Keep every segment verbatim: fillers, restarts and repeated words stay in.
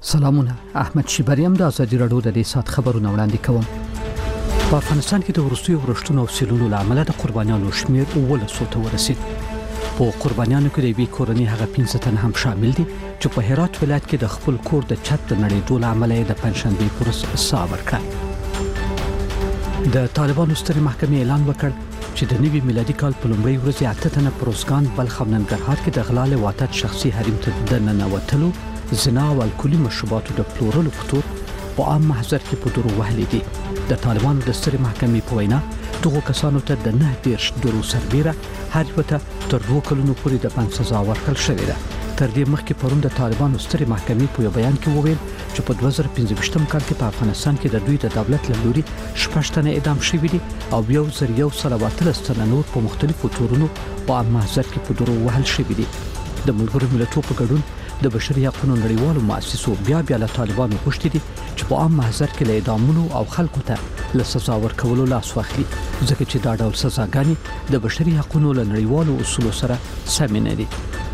سلامونه. احمد شیبریم د ازادي رادیو د دې سات خبرونه وړاندې کوم. په افغانستان کې د ورستیو ورښتونو او سیلونو لامل د قربانیانو شمیر ولسو ته ورسید. په قربانیانو کې د بي کورنۍ هغه پنځه تن هم شامل دي چې په هرات ولایت کې د خپل کور د چت د نړیدو لامل د پنځشنبه پورس صابر کړ. د طالبانو ستر محکمې اعلان وکړ چې د نوي میلادي کال په لومړۍ ورځ اته تنه پروسګان بلخ او ننګرهار کې د غلا له واتت شخصي حریم ته د ننوتلو، زنا او الکولي مشروباتو د پلورلو په تور په عام محضر کې په دروغ وهلي دي. د طالبانو د ستر محکمې په وینا دغه کسانو ته د نه دیرش درو سربیره هر یو ته تر دوه کلونو پورې د بند سزا ورکړل شوې ده. تر دې مخکې پرون د طالبانو ستر محکمې په یو بیان کې وویل چې په دوه زره پنځه کال کې په افغانستان کې د دوی د دولت له لوري شپږ تنه اعدام شوي دي او یو زر یو سل او اتلس تنه نور په مختلفو تورونو په عام محضر کې په دروغ وهل شوي دي. د ملګرو ملتونو په ګډون د بشري حقوقو نړیوالو مؤسسو بیا بیا له طالبانو غوښتي دي چې په عام محضر کې له اعدامونو او خلکو ته له سزا ورکولو لاس واخلي، ځکه چې دا ډول سزاګانې د بشري حقوقو له نړیوالو اصولو سره سم نه دي.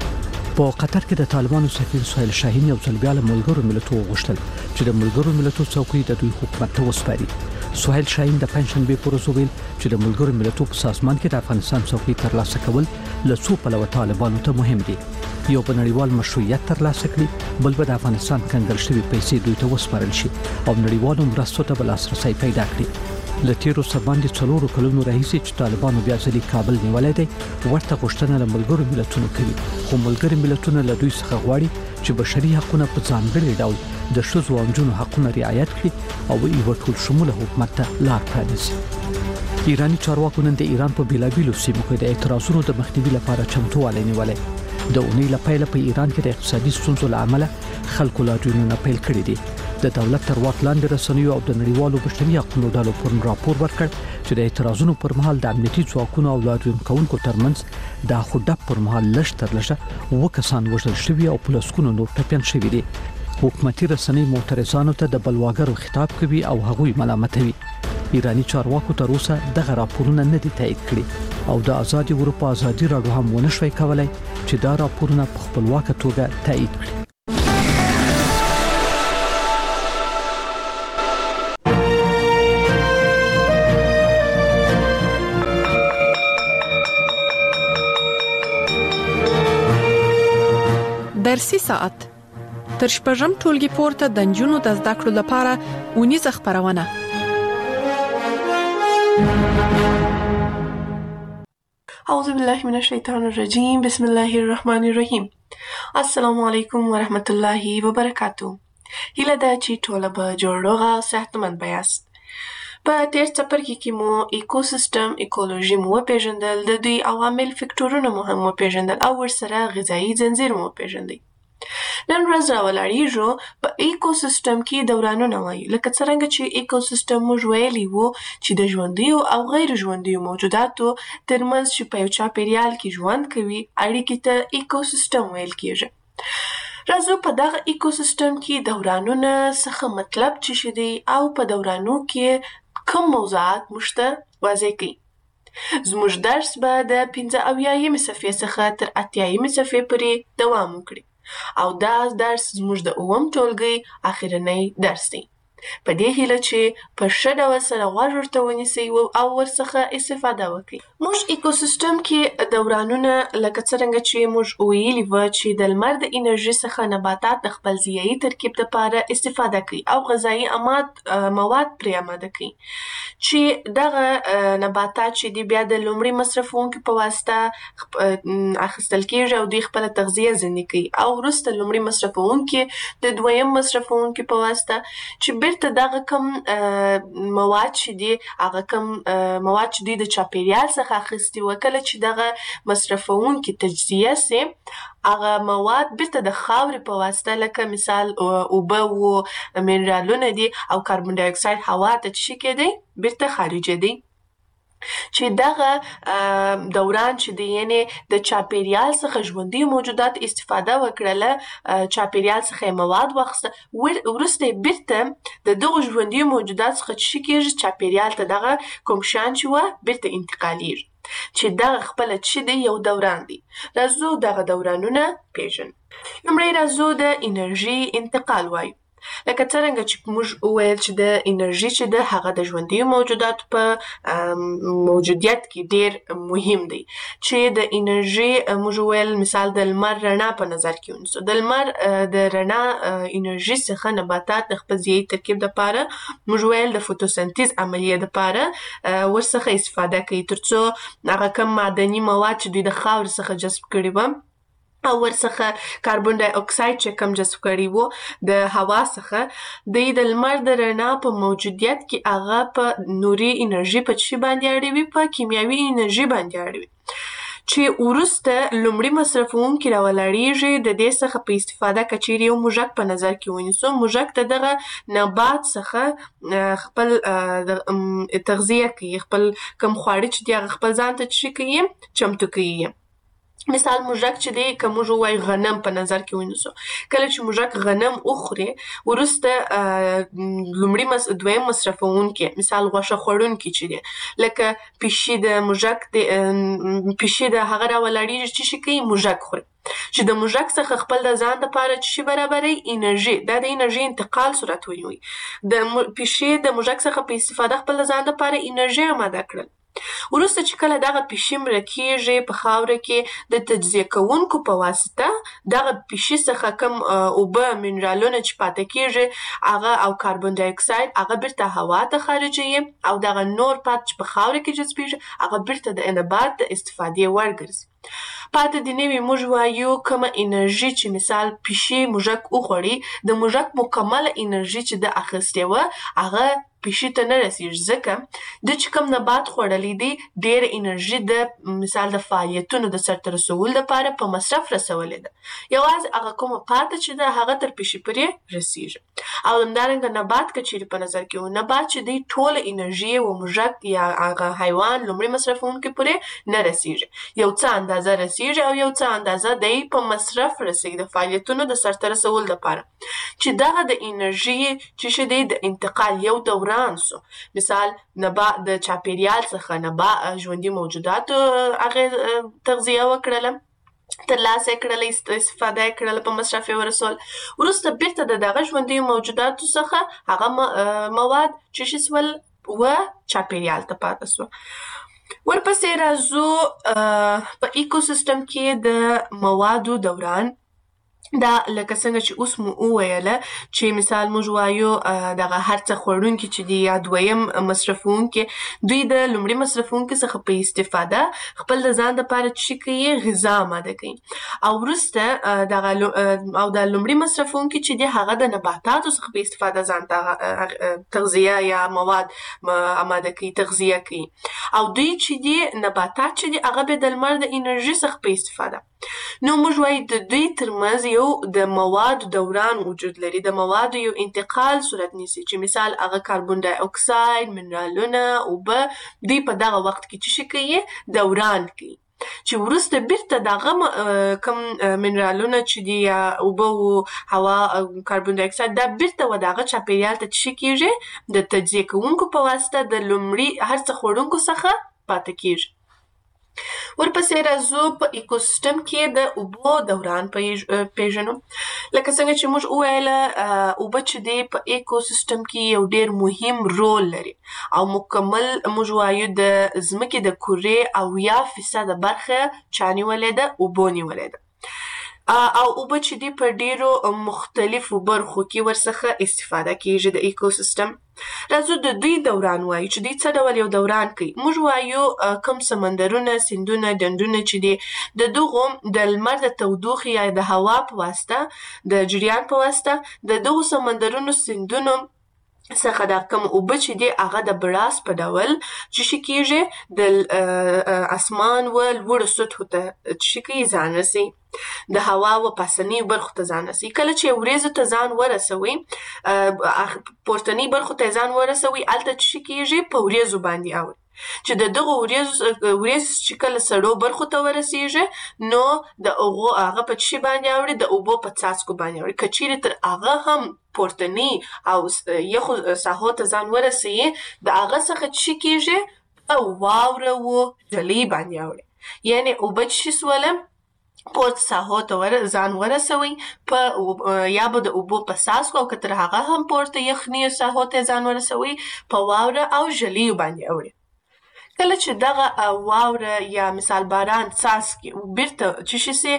په قطر کې د طالبانو سفیر سهیل شاهین یو ځل بیا له ملګرو ملتونو غوښتل چې د ملګرو ملتونو څوکۍ د دوی حکومت ته وسپاري. سهیل شاهین د پنځشنبه پر ورځ ویل چې د ملګرو ملتونو په سازمان کې د افغانستان څوکۍ ترلاسه کول له څو پلوه طالبانو ته مهم دي. یو په نړیوال مشروعیت ترلاسه کړي، بل به د افغانستان کنګل شوی پیسې دوی ته وسپارل شي او نړیوالو مرستو ته به لاسرسي پیدا کړي. له تیرو سرباندې څلورو کلونو راهیسې چې طالبانو بیا ځلې کابل نیولای دی، ورته غوښتنه له ملګرو ملتونو کوي، خو ملګري ملتونه له دوی څخه غواړي چې بشري حقوقونه په ځانګړي ډول د ښځو او نجونو حقونه رعایت کړي او یو ټول شموله حکومت ته لار پرانیزي. ایرانی چارواکو نن د ایران په بیلابیلو سیمو کې د اعتراضونو د مخنیوي لپاره چمتووالی نیولی. د اونۍ له پیله په ایران کې د اقتصادي ستونزو له امله خلکو لاریونونه پیل کړي دي. د دولت تر واک لاندې رسنیو او د نړیوالو بشري حقوقو ډلو پرون راپور ورکړ چې د اعتراضونو پر مهال د امنیتي ځواکونو او لاریون کوونکو ترمنځ د خډپ پر مهال لږ تر لږه اووه کسان وژل شوي او په لسګونو نور ټپیان شوي دي. حکومتي رسنۍ معترضانو ته د بلواګرو خطاب کوي او هغوی ملامتوي. ایرانی چارواکو تر اوسه دغه راپورونه نه دي تایید کړي او د آزادي اروپا ازادي راډیو هم ونه شوی کولای چې دا راپورونه په خپلواکه توګه تایید کړي. درسي ساعت تر شپږم ټولګي پورته د نجونو د زده کړو لپاره اونیزه خبرونه. اعوذ بالله من الشیطان الرجیم. بسم الله الرحمن الرحیم. السلام علیکم ورحمت الله وبرکاتو. هیله ده چې ټول به جوړ روغ او صحتمند یاست. په تیر څپرکي کې مو ایکوسیستم ایکولوژي مو پیژندل، د دوی عوامل فکټورونه مو هم پیژندل او ورسره غذایی ځنځیر مو پیژندل. نن ورځ راولاړیږو په ایکوسیستم کې دورانونه وایو، لکه څنګه چې ایکوسیستم موږ ویلي وو چې د ژوندیو او غیر ژوندیو موجوداتو ترمنځ چې په یو چاپیریال کې ژوند کوي اړیکې ته ایکوسیستم ویل کیږي. راځو په دغه ایکوسیستم کې دورانونه څخه مطلب څه شي دی او په دورانو کې کوم موضوعات موږ ته واضح کړي. زموږ درس به د پنځه اویایمې صفحې څخه تر اتیایمې صفحې پورې دوام وکړي او دا درس زموږ د اووم ټولګي اخرنی درس دی. په دې هیله چې په ښه ډول سره غوږ ورته ونیسئ او ورڅخه استفاده وکړئ. موږ ایکوسیستم کې دورانونه لکه څرنګه چې موږ ویلي وو چې د لمر د انرژي څخه نباتات د خپل ضیایي ترکیب لپاره استفاده کوي او غذایي مواد پرې آماده کوي چې دغه نباتات چې دی بیا د لومړي مصرفونکو په واسطه اخیستل کېږي او دوی خپله تغذیه ځینې کوي او وروسته لومړي مصرفونکي د دویم مصرفونکي په واسطه چې بیرته دغه کم مواد چې دی هغه کم مواد چې دی د چاپیریال څخه اخیستي و، کله چې دغه مصرفونکي تجزیه سي هغه مواد بیرته د خاورې په واسطه لکه مثال اوبه و منرالونه دي او کاربن ډای اکساید هوا ته چې کېدی بیرته خارجه دی. چې دغه دوران چې دی یعنی د چاپیریال څخه ژوندي موجودات استفاده وکړله، چاپیریال څخه مواد واخیسته، وروسته بیرته د دغو ژوندي موجودات څخه چې کېږي چاپیریال ته دغه کوم شیان چې وه بیرته انتقالیږي چې دغه خپله چې دی یو دوران دی. راځو دغه دورانونه پیژنو. لومړی راځو د انرژي انتقال وایو. لکه څرنګه چې موږ وویل چې د انرژي چې د هغه د ژوندي موجوداتو په موجودیت کې ډیر مهم دی. چې د انرژي موږ وویل مثال د لمر رڼا په نظر کې ونیسو. د لمر د رڼا انرژي څخه نباتات د خپل ځیږي ترکیب لپاره موږ ویل د فوتوسنتیز عملیه لپاره ورڅخه استفاده کوي ترڅو هغه کم معدني مواد چې دوی د خاورې څخه جذب کړي وو او ورڅخه کاربن ډای اکساید چې کم جذب کړي وو د هوا څخه دوی د لمر د رڼا په موجودیت کې هغه په نوري انرژي په چی باندې اړوي په کیمیاوي انرژي باندې اړوي چې وروسته لومړی مصرفونکي راولاړیږي د دې څخه په استفاده کچېرې یو موږک په نظر کې ونیسو. موږک ته دغه نبات څخه خپل تغذیه کوي، خپل کم خواړه چې دی هغه خپل ځان ته چی کوي چمتو کوي. مثال موږک چې دی که موږ ووایو غنم په نظر کې ونیسو، کله چې موږک غنم وخوري وروسته لومړی مس دویم مصرفونکي مثال غوښه خوړونکي چې دی لکه پیشي د موږک د پیشي د هغه راولاړیږي چې شي کوي موږک خوري چې د موږک څخه خپل د ځان لپاره چې برابرې انرژي دا د انرژي انتقال صورت ونیوي. د پیشي د موږک څخه په استفاده خپل د ځان لپاره انرژي آماده کړل. وروسته چې کله دغه پیشي مړه کېږي په خاوره کې د تجزیه کوونکو په واسطه دغه پیشي څخه کم اوبه منرالونه چې پاتې کېږي هغه او کاربن ډای اکساید هغه بیرته هوا ته خارجوي او دغه نور پات چې په خاوره کې جذبېږي هغه بیرته د نبات د استفادې وړ ګرځي. پاتې د نوي موږ وایو کومه انرژي چې مثال پیشي موږک وخوړي د موږک مکمله انرژي چې د اخیستې وه هغه پیشي ته نه رسیږي ځکه د چې کوم نبات خوړلی دی ډېره انرژي د مثال د فعالیتونو د سرته رسولو لپاره په مصرف رسولې ده. یوازې هغه کومه پاته چې ده هغه تر پیشي پورې رسیږي. او همدارنګه نبات که چیرې په نظر کې و نبات چې دی ټوله انرژي و موږک یا هغه حیوان لومړي مصرفونکي پورې نه رسیږي. یو څه اندازه رسیږي او یو څه اندازه دی په مصرف رسیږي د فعالیتونو د سرته رسولو لپاره چې دغه د انرژي چې دی د انتقال یو دوره سو. مثال نبات د چاپیریال څخه نبات ژوندي موجوداتو هغه تغذیه وکړله ترلاسه کړله استفاده کړله په مصرف یې ورسول وروسته بیرته د دغه ژوندي موجوداتو څخه هغه مواد چې شي سول و چاپیریال ته پاتې سو. ورپسې راځو په ایکوسیستم کې د موادو دوران دا لکه څنګه چې اوس مو وویله چې مثال موږ وایو دغه هر څه خوړونکي چې دي یا دویم مصرفونکي دوی د لومړي مصرفونکي څخه په استفاده خپل د ځان لپاره څه کوي غذا آماده کوي او وروسته دغه او د لومړي مصرفونکي چې دي هغه د نباتاتو څخه په استفاده ځان ته تغذیه یا مواد آماده کوي تغذیه کوي او دوی چې دي نباتات چې دي هغه به د لمر د انرژي څخه په استفاده. نو موږ وایو د دوی ترمنځ یو د موادو دوران وجود لري د موادو یو انتقال صورت نیسي چې مثال هغه کاربن ډای اکساید منرالونه اوبه دوی په دغه وخت کې چې کوي دوران کوي چې وروسته بیرته دغه کم منرالونه چې دي یا اوبه او هوا کاربن ډای اکساید دا بیرته و دغه چاپیریال ته چې کېږي د تجزیه کوونکو په واسطه د لومړي هر څه خوړونکو څخه پاتې کېږي. ورپسې راځو په ایکوسیستم کې د اوبو دوران پیژنو. لکه څنګه چې موږ وویله اوبه چې دی په ایکوسیستم کې یو ډېر مهم رول لري او مکمل موږ وایو د ځمکې د کرې اویا فیصده برخه چا نیولې ده اوبو نیولې ده او اوبه چې دی په ډېرو مختلفو برخو کې ورڅخه استفاده کېږي د ایکوسیستم. راځو د دوی دوران وایو چې دوی څه ډول یو دوران کوي. موږ وایو کوم سمندرونه سیندونه ډنډونه چې دي د دغو د لمر د تودوخې یا د هوا په واسطه د جریان په واسطه د دغو سمندرونو سیندونو څخه دا کوم اوبه چې دي هغه د براس په ډول چې شي کېږي د اسمان و لوړو سطحو ته چې کوي ځان رسي د هوا و پاسنۍ برخو ته ځان رسي. کله چې وریځو ته ځان ورسوي پورتنۍ برخو ته ځان ورسوي هلته چې کېږي په وریځو باندې اوړي چې د دغو وریځو چې کله سړو برخو ته ورسیږي نو د هغو هغه په څه باندې اوړي د اوبو په څاڅکو باندې اوړي. که چیرې تر هغه هم پورتنۍ او یخو ساحو ته ځان ورسوي د هغه څخه چې کېږي په واوره و جلۍ باندې اوړي. یعنې اوبه چې سوله پورته ساحو ته ور ځان ورسوي په یا به د اوبو په څاڅکو او که تر هغه هم پورته یخني ساحو ته ځان ورسوي په واوره او ژلیو باندې اړوي. کله چې دغه واوره یا مثال باران څاڅکي بیرته چې شي سي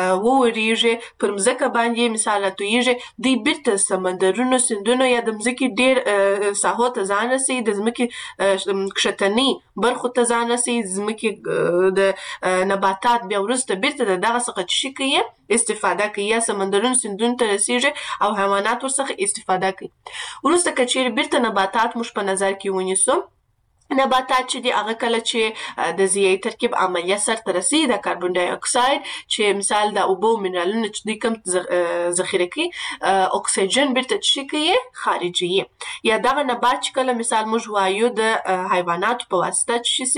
وورېږي پر مځکه باندې مثال راتویږي دوی بیرته سمندرونو سیندونو یا د مځکې ډېر ساحو ته ځان رسوي د ځمکې کښتني برخو ته ځان رسوي ځمکې د نباتات بیا وروسته بیرته د دغه څخه چې شي کوي استفاده کوي یا سمندرونو سیندونو ته رسیږي او حیوانات ورڅخه استفاده کوي. وروسته که چیرې بیرته نباتات موږ په نظر کې ونیسو نباتات چې دي هغه کله چې د ضیایي ترکیب عملیه سرته رسي د کاربن ډای اکساید چې مثال د اوبو منرالونه چې دوی کم ذخیره کوي اکسیجن بیرته چې کوي خارجي یا دغه نبات چې کله مثال موږ وایو د حیواناتو په واسطه چې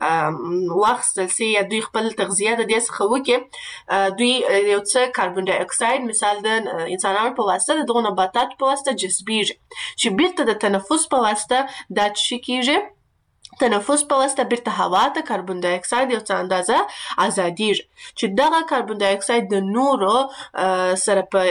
سي واخیستل سي یا دوی خپل تغذیه د دې څخه وکړي دوی یو څه کاربن ډای اکساید مثال د انسانانو په واسطه د دغو نباتاتو په واسطه جذبیږي چې بیرته د تنفس په واسطه دا چې کیږي تنفس په واسطه بیرته هوا ته کاربن ډای اکساید یو څه اندازه ازادیږي چې دغه کاربن ډای اکساید د نورو سره په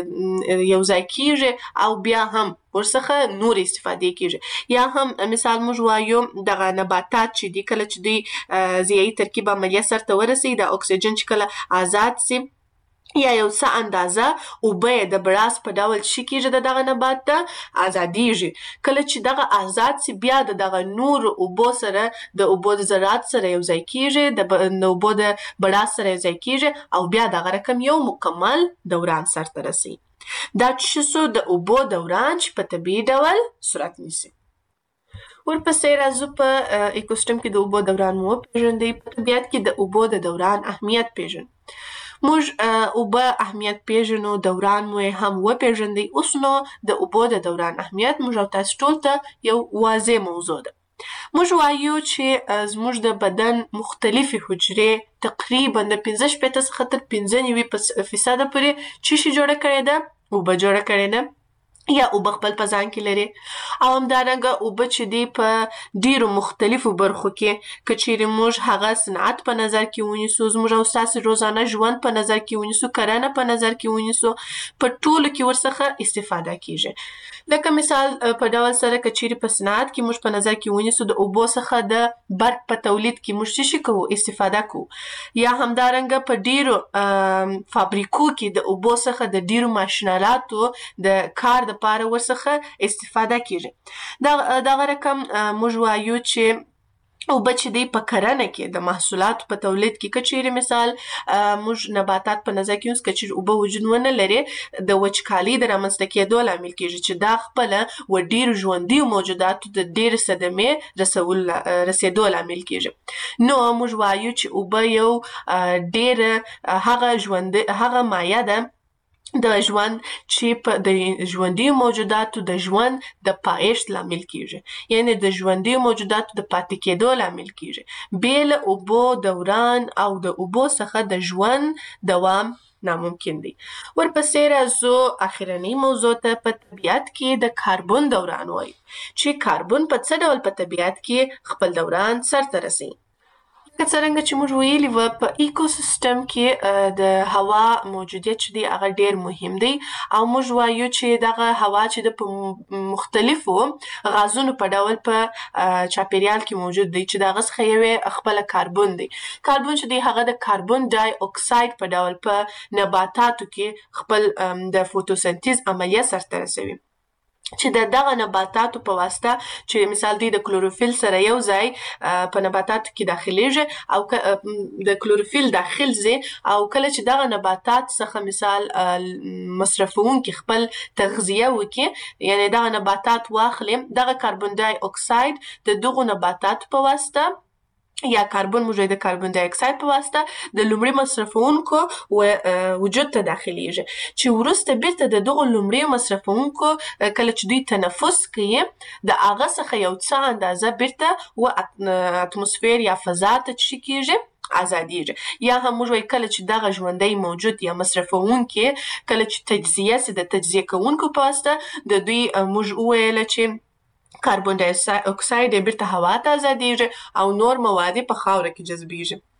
یو ځای کیږي او بیا هم ورڅخه نور استفاده کیږي یا هم مثال موږ وایو دغه نباتات چې دي کله چې دوی ضیایي ترکیب عملیه سرته ورسي د اکسیجن چې کله آزاد سي یا یو څه اندازه اوبه د براس په ډول شي کیږي د دغه نبات ته ازادیږي کله چې دغه آزاد سي بیا د دغه نور اوبو سره د اوبو د ذرات سره یو ځای کیږي د اوبو د براس سره یو ځای کیږي او بیا دغه رقم یو مکمل دوران سرته رسي. دا چې سو د اوبو دوران چې په طبیعي ډول صورت نیسي. ورپسې راځو په ایکوسیستم کې د اوبو دوران مو پیژندئ. په طبیعت کې د اوبو د دوران اهمیت پیژنو. موږ اوبه اهمیت پیژنو دوران مو هم وپیژندئ. اوس نو د اوبو د دوران اهمیت موږ او تاسو ټول ته یو واضح موضوع ده. موږ وایو چې زموږ د بدن مختلفې حجرې تقریبا د پنځه شپېته څخه تر پنځه نوي فیصده پورې څه شي جوړه کړې ده؟ اوبه جوړه کړې ده یا اوبه خپل په ځان کې لري او همدارنګه اوبه چې دي په ډیرو مختلفو برخو کې که چیرې موږ هغه صنعت په نظر کې ونیسو زموږ او ستاسو روزانه ژوند په نظر کې ونیسو کرنه په نظر کې ونیسو په ټولو کې ورڅخه استفاده کیږي. لکه مثال په ډول سره که چیرې په صنعت کې موږ په نظر کې ونیسو د اوبو څخه د برق په تولید کې موږ څه کوو استفاده کوو یا همدارنګه په ډیرو فابریکو کې د اوبو څخه د ډیرو ماشینالاتو د کار د لپاره ورڅخه استفاده کیږي. دغه رقم موږ وایو چې اوبه چې دی په کرنه کې د محصولاتو په تولید کې که چیرې مثال موږ نباتات په نظر کې ونیسو که چیرې اوبه وجود ونه لري د وچکالۍ د رامنځته کېدو لامل کیږي چې دا خپله و ډیرو ژوندیو موجوداتو د ډیرې صدمې رسول رسېدو لامل کیږي. نو موږ وایو چې اوبه یو ډیره هغه ژوند هغه مایع ده د ژوند چې په د ژوندي موجوداتو د ژوند د پایښت لامل کیږي یعنی د ژوندي موجوداتو د پاتې کېدو لامل کیږي. بې له اوبو دوران او د اوبو څخه د ژوند دوام ناممکن دی. ورپسې راځو اخرنۍ موضوع ته. په طبیعت کې د کاربن دوران وایو چې کاربن په څه ډول په طبیعت کې خپل دوران سرته رسوي. که څرنګه چې موږ ویلي وه په ایکوسیستم کې د هوا موجودیت چې دی هغه ډیر مهم دی او موږ وایو چې دغه هوا چې د په مختلفو غازونو په ډول په چاپیریال کې موجود دی چې دغه څخه یو خپله کاربن دی. کاربن چې دی هغه د کاربن ډای اکساید په ډول په نباتاتو کې خپل د فوتوسنتیز عملیه سرته رسوي چې د دغه نباتاتو په واسطه چې مثال دی د کلوروفیل سره یو ځای په نباتاتو کې داخليږي او د کلوروفیل داخل ځي او کله چې دغه نباتات څخه مثال مصرفونکي خپل تغذیه وکړي یعنی دغه نباتات واخلي دغه کاربن ډای اکساید د دغه نباتاتو په واسطه یا کاربن موجود د کاربن ډای اکساید په واسطه د لومړي مصرفونکو وجود ته داخليږي چې وروسته بیرته د دغه لومړي مصرفونکو کله چې دوی تنفس کوي د هغه څخه یو څه اندازه بیرته و اتموسفیر یا فضا ته چي کیږي ازادیږي یا هم موږ وایو کله چې دغه ژوندی موجود یا مصرفونکي کله چې تجزیه سي د تجزیه کوونکو په واسطه د دوی موږ وویل چې کاربن ډای اکساید بیرته هوا ته ازادیږي او نور مواد په خاوره کې جذبیږي.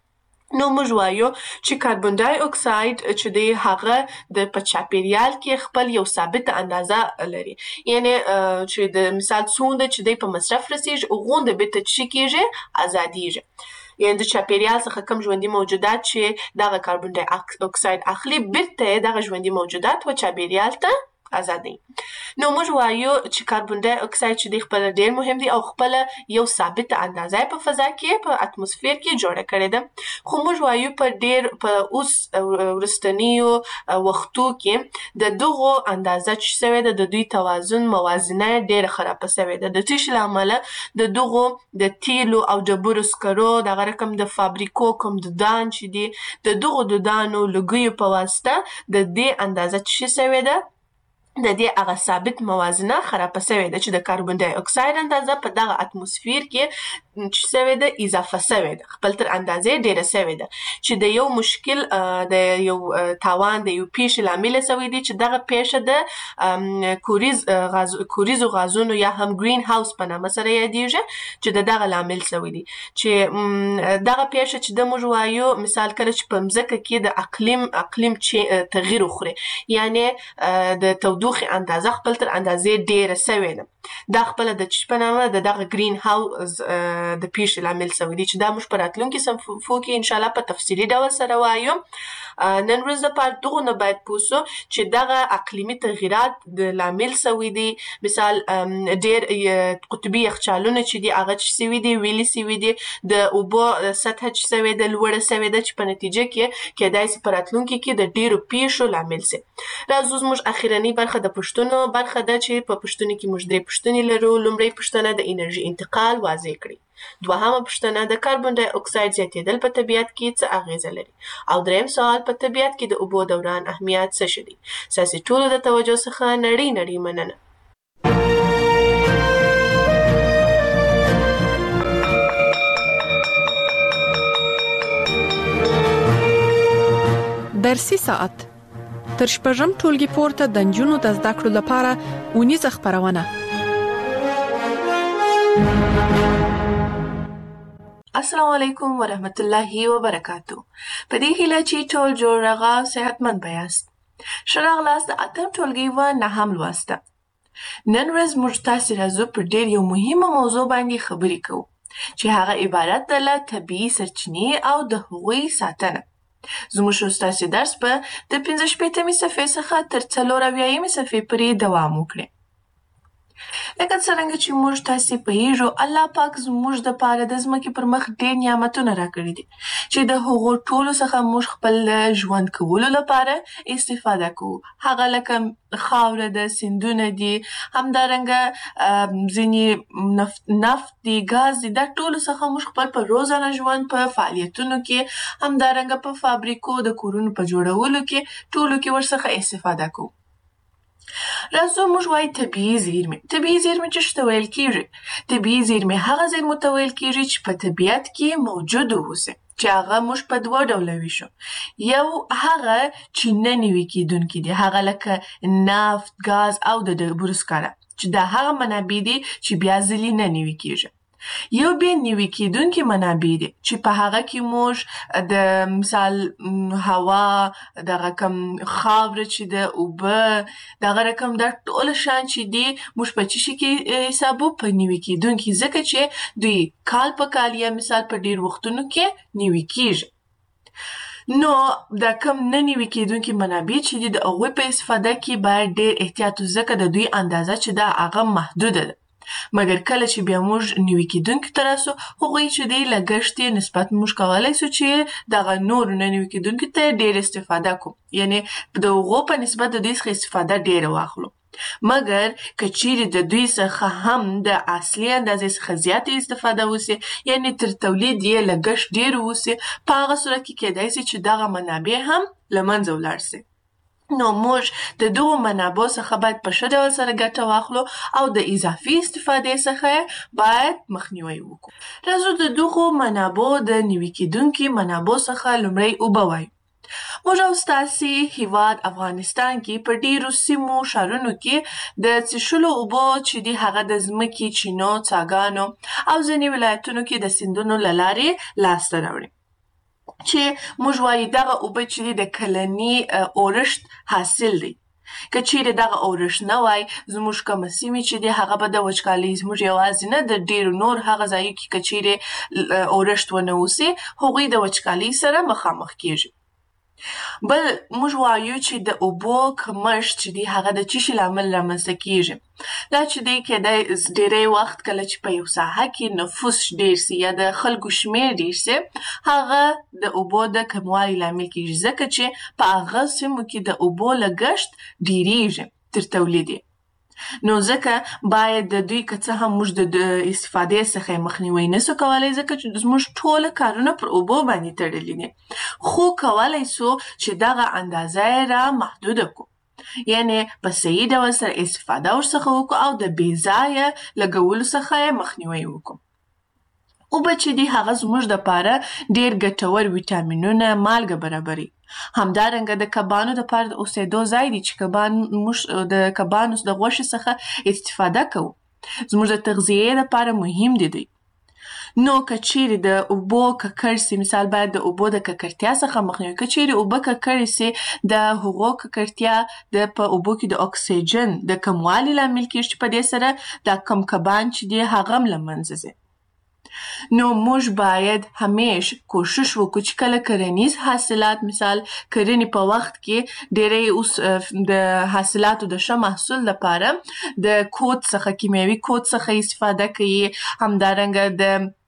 نو موږ وایو چې کاربن ډای اکساید چې دی هغه د په چاپیریال کې خپل یو ثابت اندازه لري، یعنی چې د مثال څومره چې دی په مصرف رسیږي غونډه به ته چې کېږي ازادیږي، یعنی د چاپیریال څخه کم ژوندي موجودات چې دغه کاربن ډای اکساید اخلي بیرته دغه ژوندي موجودات و چاپیریال ته ازادي. نو موږ وایو چې کاربن ډای اکساید چې دی خپل ډیر مهم دی او خپل یو ثابت اندازه په فضا کې په اتموسفیر کې جوړه کړې ده، خو موږ وایو په ډیر په اوس ورستنیو وختو کې د دغه اندازه چې سوي ده د دوی توازن موازنه ډیر خراب سوي ده، د تیش لامل د دغه د تیلو او ډبرو سکرو دغه رقم د فابریکو کوم د دان چې دی د دغه د دانو لګیو په واسطه د دې اندازه چې سوي ده د دې هغه ثابت موازنه خراب سوي ده چې د کاربن ډای اکساید اندازه په دغه اتموسفیر کې چې سوي ده اضافه سوي ده، خپل تر اندازې ډیره سوي ده چې د یو مشکل د یو تاوان د یو پیښې لامل سوي دي چې دغه پیښه د کوریز غاز کوریزو غازونو یا هم گرین هاوس په نامه سره یادیږي چې د دغه لامل سوي دي، چې دغه پیښه چې د موږ وایو مثال کله چې په مځکه کې د اقلیم اقلیم چې تغییر وخوري، یعنی د تودوخه دوخي اندازه خپل تر اندازې ډیره سوي ده، دا خپل د چشپنامه د دغه گرین هاوس د پیښې لامل سوي دي چې دا موږ په راتلونکي صفحو کې ان شاء الله په تفصیلي ډول سره وایو. نن ورځ لپاره دغه نه باید پوسو چې دغه اقلیمي تغیرات د لامل سوي دي، مثال ډیر قطبي یخچالونه چې دي هغه چې سوي دي ویلي سوي دي، د اوبو سطح چې سوي ده لوړه سوي ده چې په نتیجه کې کېدای شي په راتلونکي کې د ډیرو پیښو لامل سي. راځو زموږ اخیرنۍ برخه د پښتنو برخه ده چې په پښتنو کې موږ درې پښتنې لرو. لومړی پښتنه د انرژي انتقال واضح کړي، دوهمه پښتنه د کاربن ډای اکساید زیاتېدل په طبیعت کې څه اغیزه لري، او دریم سوال په طبیعت کې د اوبو دوران اهمیت څه شي دي. ساسي ټولو د توجه څخه نړۍ نړۍ مننه. درسي ساعت تر شپږم ټولګي پورته د نجونو د زده کړو لپاره اونیزه خبرونه. السلام علیکم ورحمت الله وبرکاتو. په دې هیله چې ټول جوړ راغا صحتمند بیاست. ښه راغلاست د اتم ټولګي و نهم لوسته. نن ورځ موږ تاسو راځو پر ډېر یو مهمه موضوع باندې خبرې کوو چې هغه عبارت ده له طبیعي سرچینې او د هغوی ساتنه. زموږ استاد درس په د پنځه شپېتمې صفحې څخه تر څلور اویایمې صفحې پورې دوام وکړي. لکه څرنګه چې موږ تاسې پوهیږو الله پاک زموږ دپاره د ځمکې پر مخ ډېر نعمتونه راکړي دي چې د هغو ټولو څخه موږ خپل ژوند کولو لپاره استفاده کوو. هغه لکه خاوره ده، سیندونه دي، همدارنګه ځینې نفت نفت دي، ګاز دي، دا ټولو څخه موږ خپل په روزانه ژوند په فعالیتونو کې، همدارنګه په فابریکو د کورونو په جوړولو کې ټولو کې ورڅخه استفاده کوو. راځو موږ وایو طبیعي زیرمې. طبیعي زیرمې چې څه ته ویل کېږي؟ طبیعي زیرمې هغه زیرمو ته ویل کېږي چې په طبیعت کې موجود واوسي، چې هغه موږ په دوه ډوله ویشو. یو هغه چې نه نوي کېدونکي دي، هغه لکه نفت، ګاز او د ډبرو سکاره، چې دا هغه منابع دي چې بیا ځلې نه نوي کېږي. یو بیا نوي کېدونکي منابع دي چې په هغه کې موږ د مثال هوا، دغه کم خاوره چې د اوبه، دغه رقم دا ټول شیان چې دي موږ په څه شي کې حسابو؟ په نوي کېدونکي، ځکه چې دوی کال په کال یا مثال په ډېر وختونو کې نوي کېږي. نو دا کم نه نوي کېدونکي منابع چې دي د هغوی په استفاده کې باید ډېر احتیاط وشي، ځکه د دوی اندازه چې ده هغه محدوده ده. مګر کله چې بیا موږ نوي کېدونکي ته راسو، هغوی چې دی لګښت یې نسبت موږ کولی سو چې دغه نورو نه نوي کېدونکي ته ډېر استفاده کوو، یعنی د هغو په نسبت د دوی څخه استفاده ډېره واخلو. مګر که چیرې د دوی څخه هم د اصلي اندازې څخه زیاته استفاده وسي، یعنی تر تولید یې لګښت ډېر وسي، په هغه صورت کې کېدای سي چې دغه منابع هم له منځه ولاړ سي. نو موږ د دغو منابعو څخه باید په ښه ډول سره ګټه واخلو او د اضافي استفادې څخه باید مخنیوی وکړو. راځو د دغو منابعو د نوي کېدونکي منابعو څخه لومړی اوبه وایو. موږ او ستاسې هیواد افغانستان کې په ډېرو سیمو ښارونو کې د څښلو اوبو چې دي هغه د ځمکې، چینو، څاګانو او ځینې ولایتونو کې د سیندونو له لارې لاسته راوړي. چې موږ وایو دغه اوبه چې د کلني اورښت حاصل دی. که چیرې دغه اورښت نه وای زموږ کومه سیمې چې دی هغه به د وچکالۍ زموږ یوازې نه د ډېرو نور هغه ځایو کې که چیرې اورښت ونه اوسي هغوی د وچکالۍ سره مخامخ کیږي. بل موږ وایو چې د اوبو کمښت چې دی هغه د څه شي لامل رامنځته کیږي. دا چې دی کېدای ډېری وخت کله چې په یو ساحه کې نفوس ډېر سي یا د خلکو شمېر ډېر سي هغه د اوبو د کموالي لامل کیږي ځکه چې په هغه سیمو کې د اوبو لګښت ډېریږي تر تولیدي. نو ځکه باید د دوی که څه هم موږ د استفادې څخه مخنیوی نسو کولی ځکه چې زموږ ټوله کارونه پر اوبو باندې تړلي دي. خو کولی سو چې دغه اندازه یې را محدوده کړو. یعنې په صحیح ډول سره استفاده ورڅخه وکړو او د بې ځایه لګولو څخه یې مخنیوی وکړو. اوبه چې دي هغه زموږ دپاره ډېر ګټور ویټامینونه مالګه برابروي. همدارنګه د کبانو دپاره د اوسېدو ځای دی چې کبان موږ د کبانو د غوښې څخه استفاده کوو. زموږ د تغذیې دپاره مهم دي دوی. نو که چیرې د اوبو ککړ سي مثال باید د اوبو د ککړتیا څخه مخنیوی. که چیرې اوبه ککړې سي د هغو ککړتیا د په اوبو کې د اکسیجن د کموالي لامل کیږي چې په دې سره دا کم کبان چې دي هغه هم له منځه ځي. نو موږ باید همیش کوشش وکړو چې کله کرنیز حاصلات مثال کرنې په وخت کې ډېری اوس د حاصلاتو د ښه محصول لپاره د کود څخه کیمیاوي کود څخه استفاده کوي. همدارنګه د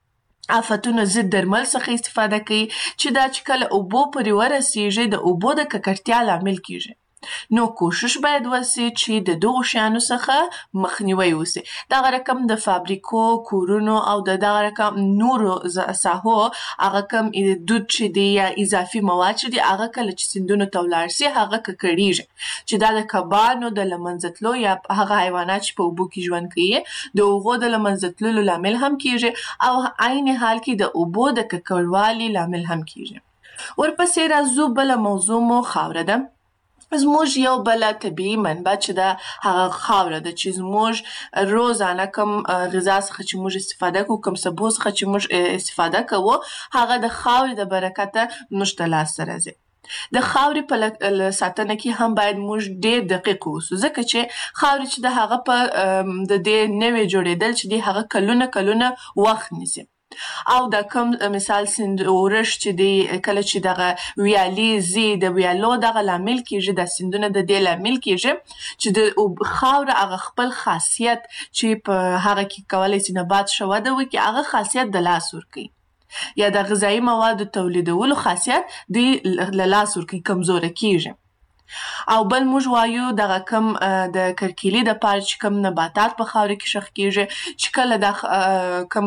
آفتونو ضد درمل څخه استفاده کوي چې دا چې کله اوبو پورې ورسیږي د اوبو د ککړتیا لامل کیږي. نو کوشش باید وسي چې د دغو شیانو څخه مخنیوی وسي. دغه رقم د فابریکو کورونو او د دغه رقم نورو ساحو هغه کم دود چې دی یا اضافي مواد چې دی هغه کله چې سیندونو ته ولاړ سي هغه ککړیږي چې دا د کبانو د له منځه تلو یا هغه حیوانات چې په اوبو کې ژوند کوي د هغو د له منځه تللو لامل هم کیږي او عین حال کې د اوبو د ککړوالي لامل هم کیږي. ورپسې راځو بله موضوع مو خاوره ده. زموږ یو بله طبیعي منبع چې ده هغه خاوره ده چې زموږ روزانه کم غذا څخه چې موږ استفاده کوو کم سبو څخه چې موږ استفاده کوو هغه د خاورې د برکته موږ ته لاسته راځي. د خاورې په ساتنه کې هم باید موږ ډېر دقیق اوسو ځکه چې خاورې چې ده هغه په د دې نوې جوړېدل چې دي هغه کلونه کلونه وخت نیسي. او دا کوم مثال سیند اورښت چې دی کله چې دغه ویالې ځي د ویالو دغه لامل کیږي د سیندونه د دې لامل کیږي چې د خاوره هغه خپل خاصیت چې په هغه کې کولی سي نبات ښه وده وکړي هغه خاصیت د لاس ورکوي یا د غذایي موادو تولیدولو خاصیت دوی له لاس ورکوي کمزوره کیږي. او بل موږ وایو دغه کم د کرکیلي دپاره چې کم نباتات په خاوره کې ښخ کیږي چې کله دا کم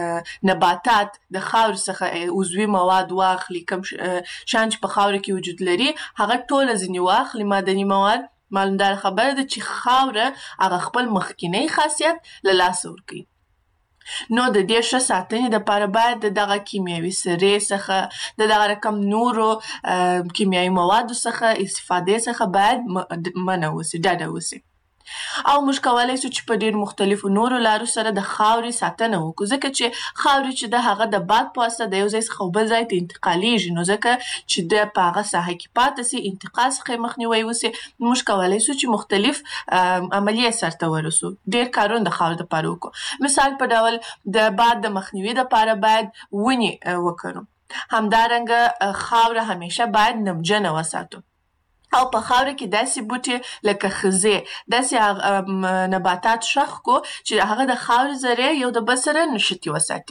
نباتات د خاورې څخه عضوي مواد واخلي کم شیان چې په خاوره کې وجود لري هغه ټوله ځینې واخلي مادني مواد معلومداره خبره ده چې خاوره هغه خپل مخکینی خاصیت له لاسه ورکوي. نو د دې ښه ساتنې دپاره باید د دغه کیمیاوي سرې څخه د دغه رقم نورو کیمیاوي موادو څخه استفادې څخه باید منع وسي ډډه وسي. او موږ کولی سو چې په ډېر مختلفو نورو لارو سره د خاورې ساتنه وکړو ځکه چې خاورې چې د هغه د باد په واسطه د یو ځای څخه بل ځای ته انتقالیږي نو ځکه چې د په هغه ساحه کې پاته سي انتقال څخه یې مخنیوی وسي موږ کولی سو چې مختلف عملیې سرته ورسو ډېر کارونه د خاورې دپاره وکړو. مثال په ډول د باد د مخنیوي دپاره باید ونې وکرو. همدارنګه خاوره همیشه باید نمجنه وساتو او په خاوره کې داسې بوټي لکه خزې داسې نباتات ښخ کو چې هغه د خاورې ذرې یو د بل سره نښتي وساتي.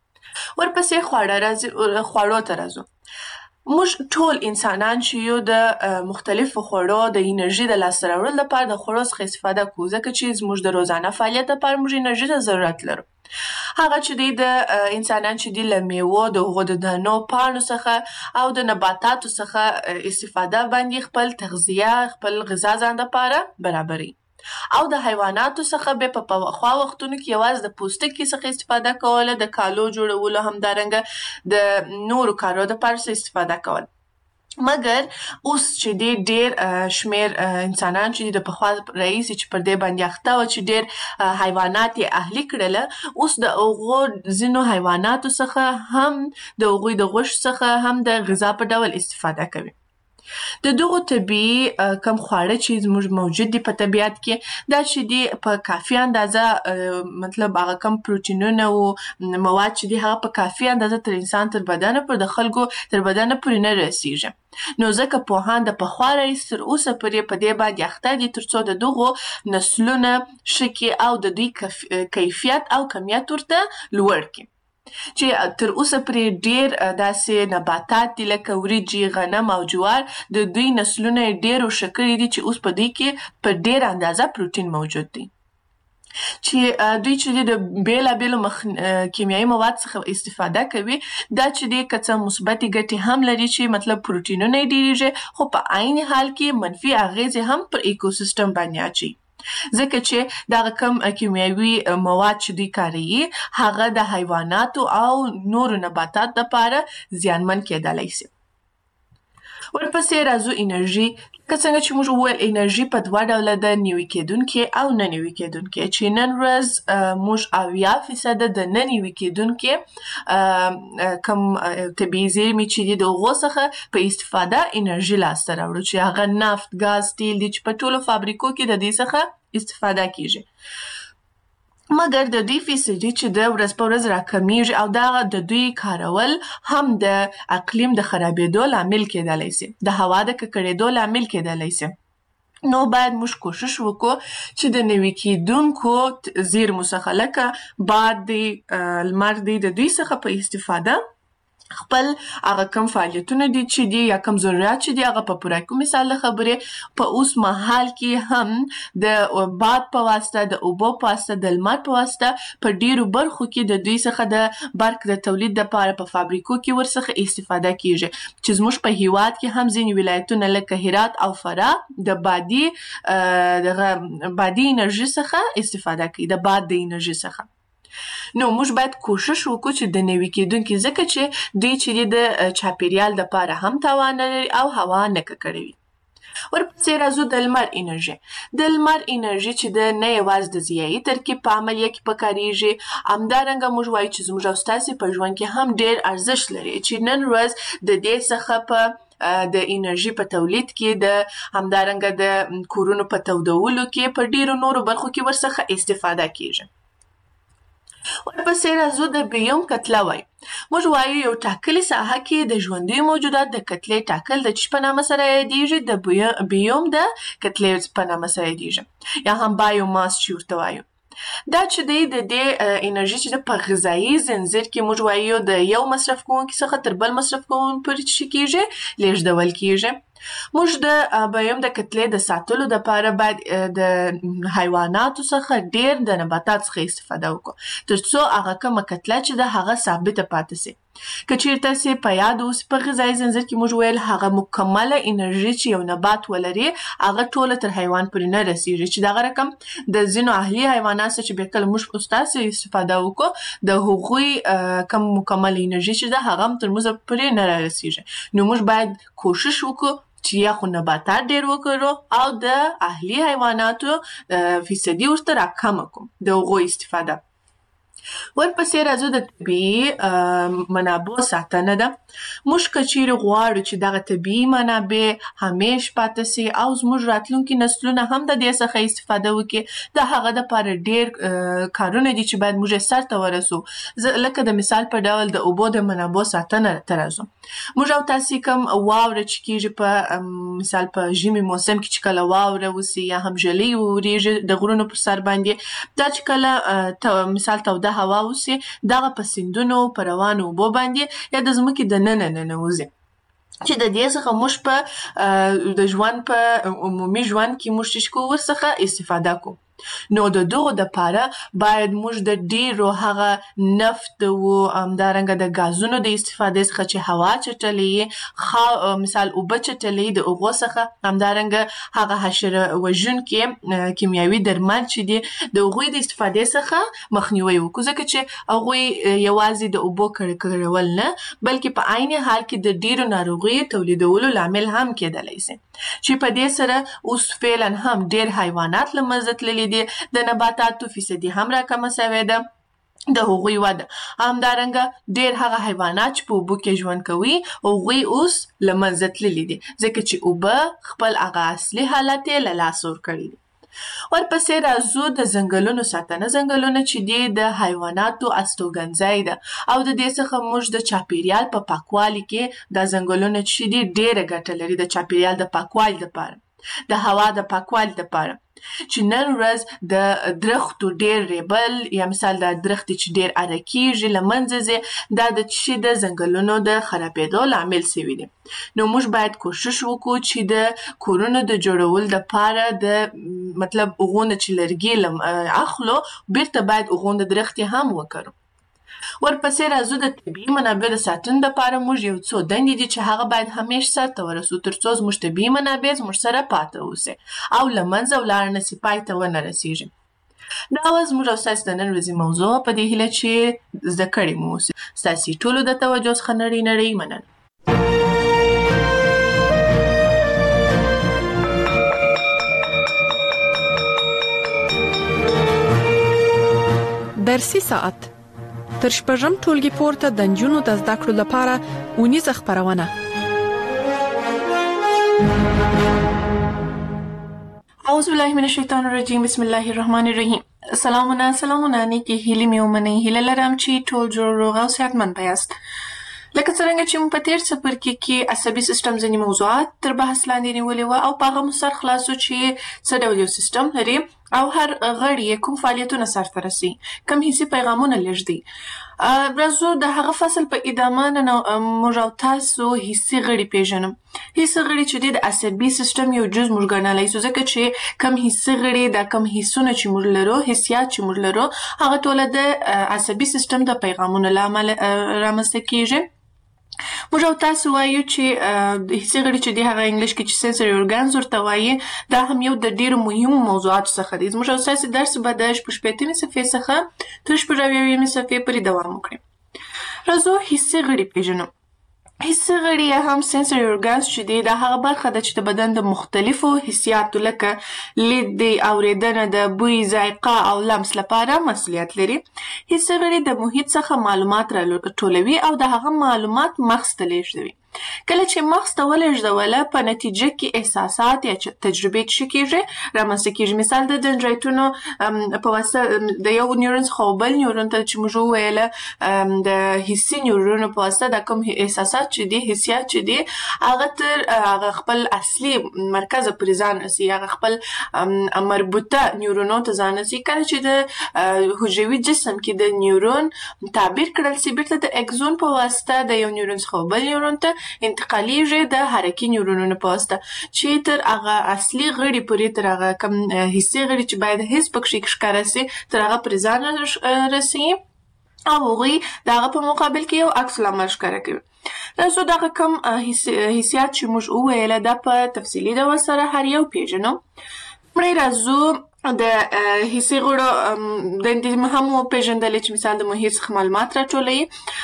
ورپسې خواړه راځي خوړو ته راځو. موږ ټول انسانان چې یو د مختلفو خوړو د انرژي د لاسته راوړلو لپاره د خوړو څخه استفاده کوو ځکه چې زموږ د روزانه فعالیت لپاره موږ انرژي ته ضرورت لرو. هغه چې دی د انسانان چې دی له میوو د هغو د دانو پاڼو څخه او د نباتاتو څخه استفاده باندې خپل تغذیه خپل غذا ځان دپاره برابروي. او د حیواناتو څخه بیا په پخوا وختونو کې یوازې د پوستکي څخه استفاده کوله د کالو جوړولو همدارنګه د نورو کارو دپاره استفاده کوله. مګر اوس چې ډېر ډېر شمیر انسانان چې د پخوا رئیس چې پر دې باندې اخته و چې ډېر حیوانات یې اهلي کړله، اوس د هغو ځینو حیواناتو څخه هم د هغوی د غوښې څخه هم د غذا په ډول استفاده کوي. د دغو طبیعي کم خواړه چې زموږ موجود دي په طبیعت کې، دا چې دي په کافي اندازه مطلب هغه کم پروټینونه او مواد چې دي هغه په کافي اندازه تر انسان تر بدنه پر د خلکو تر بدنه پورې نه رسیږي. نو ځکه پوهان د پخوا رئیس تر اوسه پورې په دې باندې اخته دي ترڅو د دغو نسلونه ښه کړي او د دوی کیفیت او کمیت ورته لوړ کړي. چې تر اوسه پرې ډېر داسې نباتات دي لکه وریجې، غنم او جوار، د دوی نسلونه یې ډېر ښه کړي دي چې اوس په دوی کې په ډېر اندازه پروټین موجود دی. چې دوی چې د بیلابیلو مخ کیمیاوي مواد څخه استفاده کوي، دا چې دی که څه مثبتې ګټې هم لري چې مطلب پروټینونه یې ډېرېږي، خو په عین حال کې منفي اغېزې هم پر ایکوسیستم باندې اچوي. ځکه چې دغه کم کیمیاوي مواد چې دوی کاروي هغه د حیواناتو او نورو نباتاتو لپاره زیانمن کېدلی شي. ورپسې راځو انرژي. که څنګه چې موږ وویل انرژي په دوه ډوله ده، نوي کېدونکې او نه نوي کېدونکې، چې نن ورځ موږ اویا فیصده د نه نوي کېدونکې کم طبیعي زیرمې چې دي د هغو څخه په استفاده انرژي لاسته راوړو، چې هغه نفت، ګاز، تیل دي چې په ټولو فابریکو کې د دې څخه استفاده کیږي. مګر د دوی فیصدي چې د ورځ په ورځ راکمیږي او دا د دوی کارول هم د اقلیم د خرابېدو لامل کېدلی شي، د هوا د ککړېدو لامل کېدلی شي. نو باید موږ کوشش وکړو چې د نوي کېدونکو زیرمو څخه لکه باد دی، لمر دی، د دوی څخه په استفاده خپل هغه کم فعالیتونه دي چې دي یا کم ضرورت چې دي هغه په پوره کړو. مثال د خبرې په اوس مهال کې هم د باد په واسطه، د اوبو په واسطه، د لمر په واسطه په ډیرو برخو کې د دوی څخه د برق د تولید لپاره په فابریکو کې ورڅخه استفاده کیږي، چې زموږ په هیواد کې هم ځینې ولایتونه لکه هرات او فراه د بادي دغه بادي انرژي څخه استفاده کوي، د باد د انرژي څخه. نو موږ باید کوشش وکړو چې د نوي کېدونکي، ځکه چې دوی چې د چاپیریال لپاره هم تاوان نه لري او هوا نه ککړوي. ورپسې راځو د لمر انرژي. د لمر انرژي چې د نه یوازې د ضیایي ترکیب په عملیه کې پکارېږي، همدارنګه موږ وایو چې زموږ او ستاسې په ژوند کې هم ډېر ارزښت لري، چې نن ورځ د دې څخه په د انرژي په تولید کې، د همدارنګه د کورونو په تودولو کې، په ډېرو نورو برخو کې ورڅخه استفاده کیږي. ورپسې راځو د بیوم کتله وایو. موږ وایو یو ټاکلې ساحه کې د ژوندیو موجودات د کتلې ټاکل د چی په نامه سره یادیږي؟ د بیوم د کتلې په نامه سره یادیږي، یا هم بایوماس چې ورته وایو. دا چې دی د دې انرژي چې په غذایي زنځیر کې موږ وایو د یو مصرف کوونکي څخه تر بل مصرف کوونکي پورې چې کیږي لیږدول کیږي. موږ د بیوم د کتلې د ساتلو لپاره باید د حیواناتو څخه ډیر د نباتات څخه استفاده وکړو، ترڅو هغه کومه کتله چې د هغه ثابته پاتې شي. که چیرته سي په یاد اوس په غذایي زنځیر کې موږ ویل هغه مکمله انرژي چې یو نبات ولري هغه ټوله تر حیوان پورې نه رسیږي، چې دغه رقم د ځینو اهلي حیوانات چې به کله موږ استاسې استفاده وکړو د هغوی کم مکمله انرژي چې ده هغه تر موږ پورې نه رسیږي. نو موږ باید کوشش وکړو چې یا خو نباتات ډېر وکړو او د اهلي حیواناتو فیصدي ورته راکمه کړو د هغوی استفاده. ورپسې راځو د طبیعي منابعو ساتنه ده. موږ که چیرې غواړو چې دغه طبیعي منابع همیش پاتې سي او زموږ راتلونکي نسلونه هم د دې څخه استفاده وکړي، د هغه دپاره ډېر کارونه دي چې باید موږ یې سرته ورسو. لکه د مثال په ډول د اوبو د منابعو ساتنه ته راځو. موږ او تاسې کوم واوره چې کېږي په مثال په ژمي موسم کې چې کله واوره وسي یا هم ژلۍ وورېږي د غرونو پر سر باندې، دا چې کله مثال توده هوا وسي دغه په سیندونو په روانو اوبو باندې یا د ځمکې د ننه ننوځي، چې د دې څخه موږ په د ژوند په عمومي ژوند کې موږ چې کوو ورڅخه استفاده کوو. نو د دغو دپاره باید موږ د ډیرو هغه نفت و همدارنګه د ګازونو د استفادې څخه چې هوا چټلې مثال اوبه چټلې د هغو څخه همدارنګه هغه حشره وژونکي کیمیاوي درمل چې دي د هغوی د استفادې څخه مخنیوی وکړو، ځکه چې هغوی یوازې د اوبو کړکړول نه بلکې په عین حال کې د ډیرو ناروغیو تولیدولو لامل هم کېدلی شي، چې په دې سره اوس فعلا هم ډیر حیوانات له منځه تللي دي، د نباتاتو فیصدي هم راکمه سوې ده د هغوی وده. همدارنګه ډیر هغه حیوانات چې په اوبو کې ژوند کوي هغوی اوس له منځه تللي دي، ځکه چې اوبه خپل هغه اصلي حالت یې له لاسه ورکړی دي. ورپسې راځو د ځنګلونو ساتنه. ځنګلونه چې دي د حیواناتو استوګنځای ده او د دې څخه موږ د چاپیریال په پاکوالي کې دا ځنګلونه چې دي ډیره ګټه لري د چاپیریال د پاکوالي لپاره، د هوا د پاکوالي لپاره، چې نن ورځ د درختو ډیر ریبل یا مثال د درخت چې ډیر اره کیږي له منځه ځي، دا د چې د ځنګلونو د خرابېدو لامل سوي دي. نو موږ باید کوشش وکړو چې د کورونو د جوړولو دپاره د مطلب هغو نه چې لرګي اخلو بیرته باید هغو نه درختې هم وکرو. ورپسې راځو د طبیعي منابع د ساتنې دپاره موږ یو څو دندې دي چې هغه باید همیش سرته ورسو تر څو زموږ طبیعي منابع زموږ سره پاته اوسي او له منځه ولاړ نه سي، پای ته ونه رسیږي. دا وه زموږ او ستاسې د نن ورځې موضوع، په دې هیله چې زده کړې مو اوسي. ستاسې ټولو د توجه څخه نړۍ نړۍ مننه. درسي ساعت تر شپږم ټولګي پورته د نجونو د زده کړو لپاره اونیزه خپرونه. اعوذ بالله من الشیطان الرجیم، بسم الله الرحمن الرحیم. سلامونه سلامونه نیکی هیلې مې ومنئ. هیله لرم چې ټول جوړ روغ او صحتمند یاست. لکه څرنګه چې مو په تیر څپرکي کې عصبي سیستم ځینې موضوعات تر بحث لاندې نیولې وه او په هغه مو سر خلاصو چې څه ډول یو سیستم لري او هر غړی یې کوم فعالیتونه سرته رسوي، کوم حسي پیغامونه لېږدي. راځو د هغه فصل په ادامه نن موږ او تاسو حسي غړي پیژنو. حسي غړي چې دی د عصبي سیستم یو جز موږ ګڼلی سو، ځکه چې کوم حسي غړي دا کوم حسونه چې موږ لرو، حسیات چې موږ لرو، هغه ټوله د عصبي سیستم د پیغامونو له امله رامنځته کیږي. موږ او تاسو وایو چې د حسي غړي چې دی هغه انګلیش کې چې سنسوري ارګانز ورته وایي، دا هم یو د ډیرو مهمو موضوعاتو څخه دی. زموږ او ستاسې درس به د شپږ شپېتمې صفحې څخه تر شپږ اویاویمې صفحې پورې دوام وکړي. راځو حسي غړي پیژنو. حسي غړي هم سنسوري ارګانز چې دی دا هغه برخه ده چې د بدن د مختلفو حسیاتو لکه لید دی، اورېدنه ده، بوی، ذایقه او لمس لپاره مسؤلیت لري. حسي غړي د محیط څخه معلومات راټولوي او د هغه معلومات مغز ته لیږدوي. کله چې مغز ته ولېږدوله په نتیجه کې احساسات یا تجربې څه کېږي رامنځته کېږي. مثال د دندرایتونو په واسطه د یو نیورون څخه بل نیورون ته چې موږ وویله د حسي نیورونو په واسطه دا کوم احساسات چې دي، حسیات چې دي، هغه تر هغه خپل اصلي مرکز پورې ځان رسي، هغه خپل مربوطه نیورونو ته ځان رسي. کله چې د حجروي جسم کې د نیورون تعبیر کړل سي بیرته د اکزون په واسطه د یو نیورون څخه بل نیورون ته انتقالیږي د حرکي نیورونونو په واسطه، چې تر هغه اصلي غړي پورې، تر هغه کوم حسي غړي چې باید حس پکې ښکاره سي، تر هغه پورې ځان رسي او هغوی د هغه په مقابل کې یو عکس العمل ښکاره کوي. راځو دغه کوم حسیات چې موږ وویله دا په تفصیلي ډول سره هر یو پیژنو. مړی راځو د حسي غړو دندې هم وپېژندلې چې مثال د محیط څخه معلومات راټولوي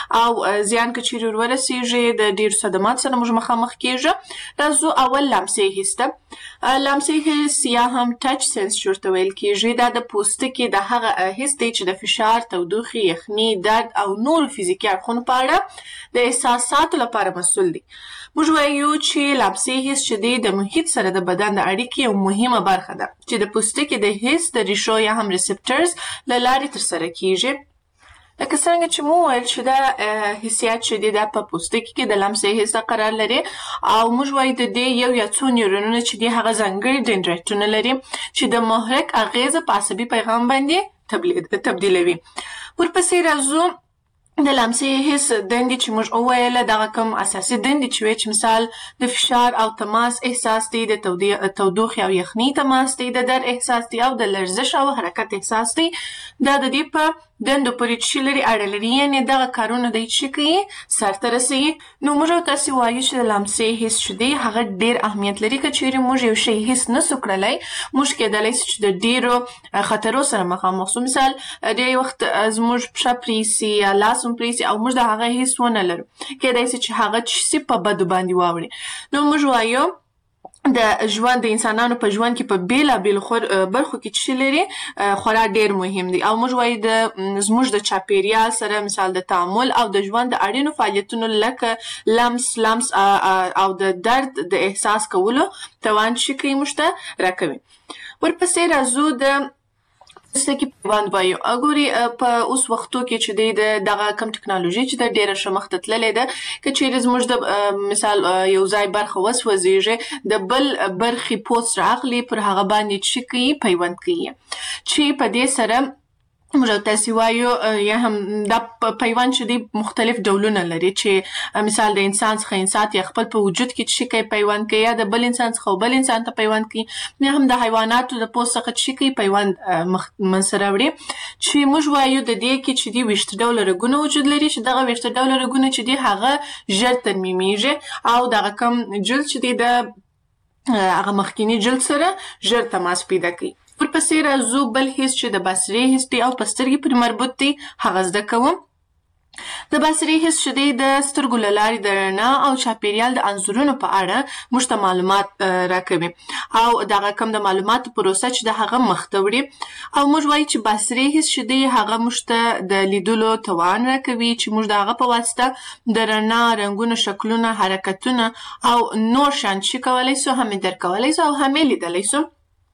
او زیان که چیرې ورورسېږي د ډېرو صدماتو سره موږ مخامخ کېږو. راځو اول لمسي حس ته. لمسي حس یا هم ټچ سنس چې ورته ویل کېږي، دا د پوستکي د هغه حس دی چې د فشار، تودوخې، یخني، درد او نورو فزیکي اړخونو په اړه د احساساتو لپاره مسؤل دی. موږ وایو چې لمسي حس چې دی د محیط سره د بدن د اړیکې یو مهمه برخه ده چې د پوستکي د حس د ریشو یا هم ریسپټرز له لارې ترسره کیږي. لکه څرنګه چې مو وویل چې دا حسیات چې دي دا په پوستکي کې د لمسي حس قرار لري او موږ وایو د دې یو یا څو نیورونونه چې دي هغه ځانګړي دندرایتونه لري چې د محرک اغیزه په عصبي پیغام باندې تبدیلوي. ورپسې راځو د لمسې حس دندې چې موږ وویله دغه کوم اساسي دندې چې وایي چې مثال د فشار او تماس احساس دی، د تودوخې او یخنۍ تماس دی، د درد احساس دی او د لرزش او حرکت احساس دی. دا د دې په دندو پورې چې لري اړه لري، یعنې دغه کارونه دی چې کوي سرته رسوي. نو موږ او تاسې وایو چې د لمسې حس چې دی هغه ډېر اهمیت لري. که چیرې موږ یو شی حس نسو کړلی، موږ کیدلی سي چې د ډېرو خطرو سره مخامخ سو. مثال ډېر وخت زموږ پښه پرېسي یا لاس هم پرېسي او موږ د هغه حس ونه لرو، کیدای سي چې هغه څه سي په بدو باندې واوړي. نو موږ وایو د ژوند د انسانانو په ژوند کې په بیلابیلو برخو کې چې لري خورا ډېر مهم دي. او موږ وایو د زموږ د چاپیریال سره مثال د تعامل او د ژوند د اړینو فعالیتونو لکه لمس لمس او د درد د احساس کولو توان چې کوي موږ ته راکوي. ورپسې راځو د څه کې پیوند وایو. ګوري په اوس وختو کې چې دی د دغه کم ټکنالوژي چې د ډېره ښه مخته تللې ده، که چیرې زموږ د مثال یو ځای برخه وسوځېږي، د بل برخې پوسټ راغلي پر هغه باندې چې کوي پیوند کوي، چې په دې سره موږ او تاسې وایو یا هم دا پیوند چې دی مختلف ډولونه لري، چې مثال د انسان څخه انسان یا خپل په وجود کې چې کوي پیوند کوي، یا د بل انسان څخه بل انسان ته پیوند کوي، یا هم د حیواناتو د پوست څخه چې کوي پیوند منځته راوړي. چې موږ وایو د دې کې چې دی ویشت ډوله رګونه وجود لري، چې دغه ویشت ډوله رګونه چې دی هغه ژر ترمیمیږي او دغه کم جلد چې دی د هغه مخکینی جلد سره ژر تماس پیدا کوي. ورپسې راځو بل حس چې د بصري حس دی او په سترګې پورې مربوط دی، هغه زده کوم. د بصري حس چې دی د سترګو له لارې د رڼا او چاپیریال د انځورونو په اړه موږ ته معلومات راکوي او دغه کم د معلوماتو پروسه چې د هغه مخ ته وړي. او موږ وایو چې بصري حس چې دی هغه موږ ته د لیدلو توان راکوي، چې موږ د هغه په واسطه د رڼا، رنګونو، شکلونه، حرکتونه او نور شیان چې کولی سو هم یې درک کولی سو او هم یې لیدلی سو.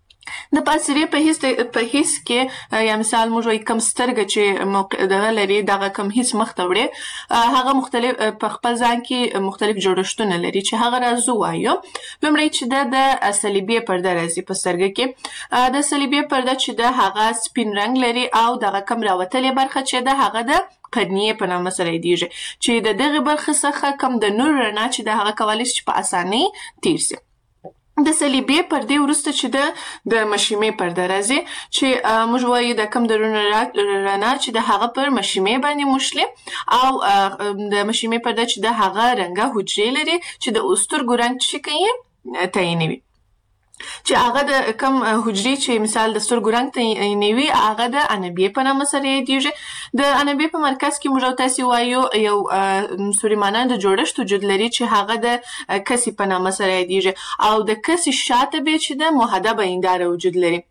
د بصري په حس په حس کې یا مثال موږ وایو کم سترګه چې دغه لري دغه کم حس مخ ته وړي، هغه مختلف په خپل ځان کې مختلف جوړښتونه لري چې هغه راځو وایو. لومړی چې دا د صلیبي پرده راځي په سترګه کې. د صلیبي پرده چې ده هغه سپین رنګ لري او دغه کم راوتلې برخه چې ده هغه د قرنیې په نامه سره یادیږي، چې د دغه برخه څخه کم د نور رڼا چې ده هغه کولی شي په اسانۍ تیر سي. د صلیبي پردې وروسته چې ده د مشیمې پرده راځي، چې موږ وایو د کم د رڼا چې د هغه پر مشیمې باندې موښلي، او د مشیمې پرده چې د هغه رنګه حجرې لري چې د سترګو رنګ چې کوي تعینوي، چې هغه د کم حجرې چې مثال د سترګو رنګ تعینوي هغه د عنبیې په نامه سره یادیږي. د عنبیې په مرکز کې موږ او تاسې وایو یو سوریمانه د جوړښت وجود لري چې هغه د کسي په نامه سره یادیږي، او د کسي شاته بیا چې د محدبه هنداره وجود لري،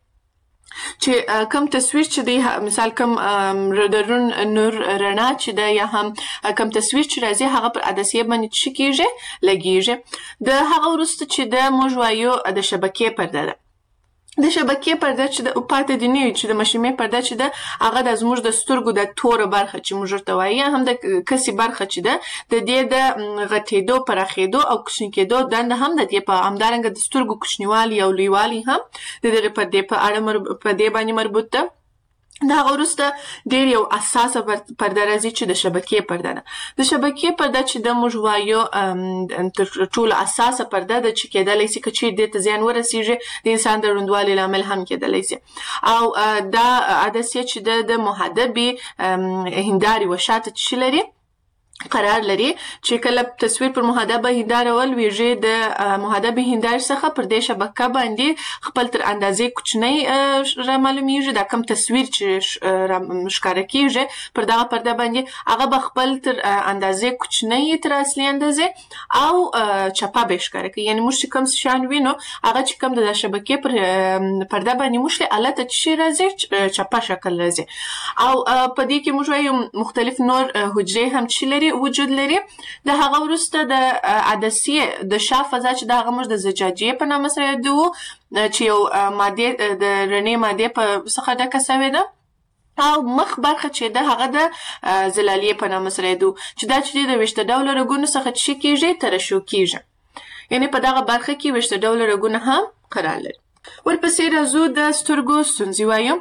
چې کم تصویر چې دی مثال کم د نور رڼا چې ده یا هم کم تصویر چې راځي هغه پر عدسیه باندې چې کیږي لګیږي. د هغه وروسته چې ده موږ وایو د شبکې پرده ده. د شبکې پرده چې د پاتې دي نه وي، چې د مشیمې پرده چې ده هغه د زموږ د سترګو د توره برخه چې موږ ورته وایو، هم د کسي برخه چې ده د دې د غټېدو، پراخېدو او کوچني کېدو دنده هم د دې په همدارنګه د سترګو کوچنیوالي او لویوالي هم د دغې پردې په اړه په دې باندې مربوط ده. د هغه وروسته ډېر یو اساسه پرده راځي چې د شبکې پرده ده. د شبکې پرده چې ده موږ وایو تر ټولو اساسه پرده ده چې کېدلی سي که چیرې دې ته زیان ورسېږي د انسان د ړوندوالي لامل هم کېدلی سي. او دا عدسیه چې ده د محدبې هندارې وشاته چې لري قرار لري، چې کله تصویر پر محدبه هنداره ولویږي د محدبه هندارې څخه پر دې شبکه باندې خپل تر اندازې کوچنی را معلومیږي. دا کم تصویر چې ښکاره کیږي پر دغه پرده باندې هغه به خپل تر اندازې کوچنی تر اصلي اندازې او چپه به ښکاره کوي. یعنې موږ چې کوم شیان وینو هغه چې کوم د شبکې پر پرده باندې موښلي هلته چې شی راځي چپه شکل راځي. او په دې کې موږ وایو مختلف نور حجرې هم چې لري وجود لري. د هغه وروسته د عدسیې د شا فضا چې د هغه موږ د زجاجیې په نامه سره یادوو، چې یو مادې د رڼې مادې په څخه ډکه سوې ده، او مخ برخه چې ده هغه د زلالیې په نامه سره یادوو، چې دا چې د ویشته ډوله رګونو څخه چې کیږي ترشح کیږي، یعنې په دغه برخه کې ویشته ډوله رګونه هم قرار لري. ورپسې راځو د سترګو ستونزې وایو.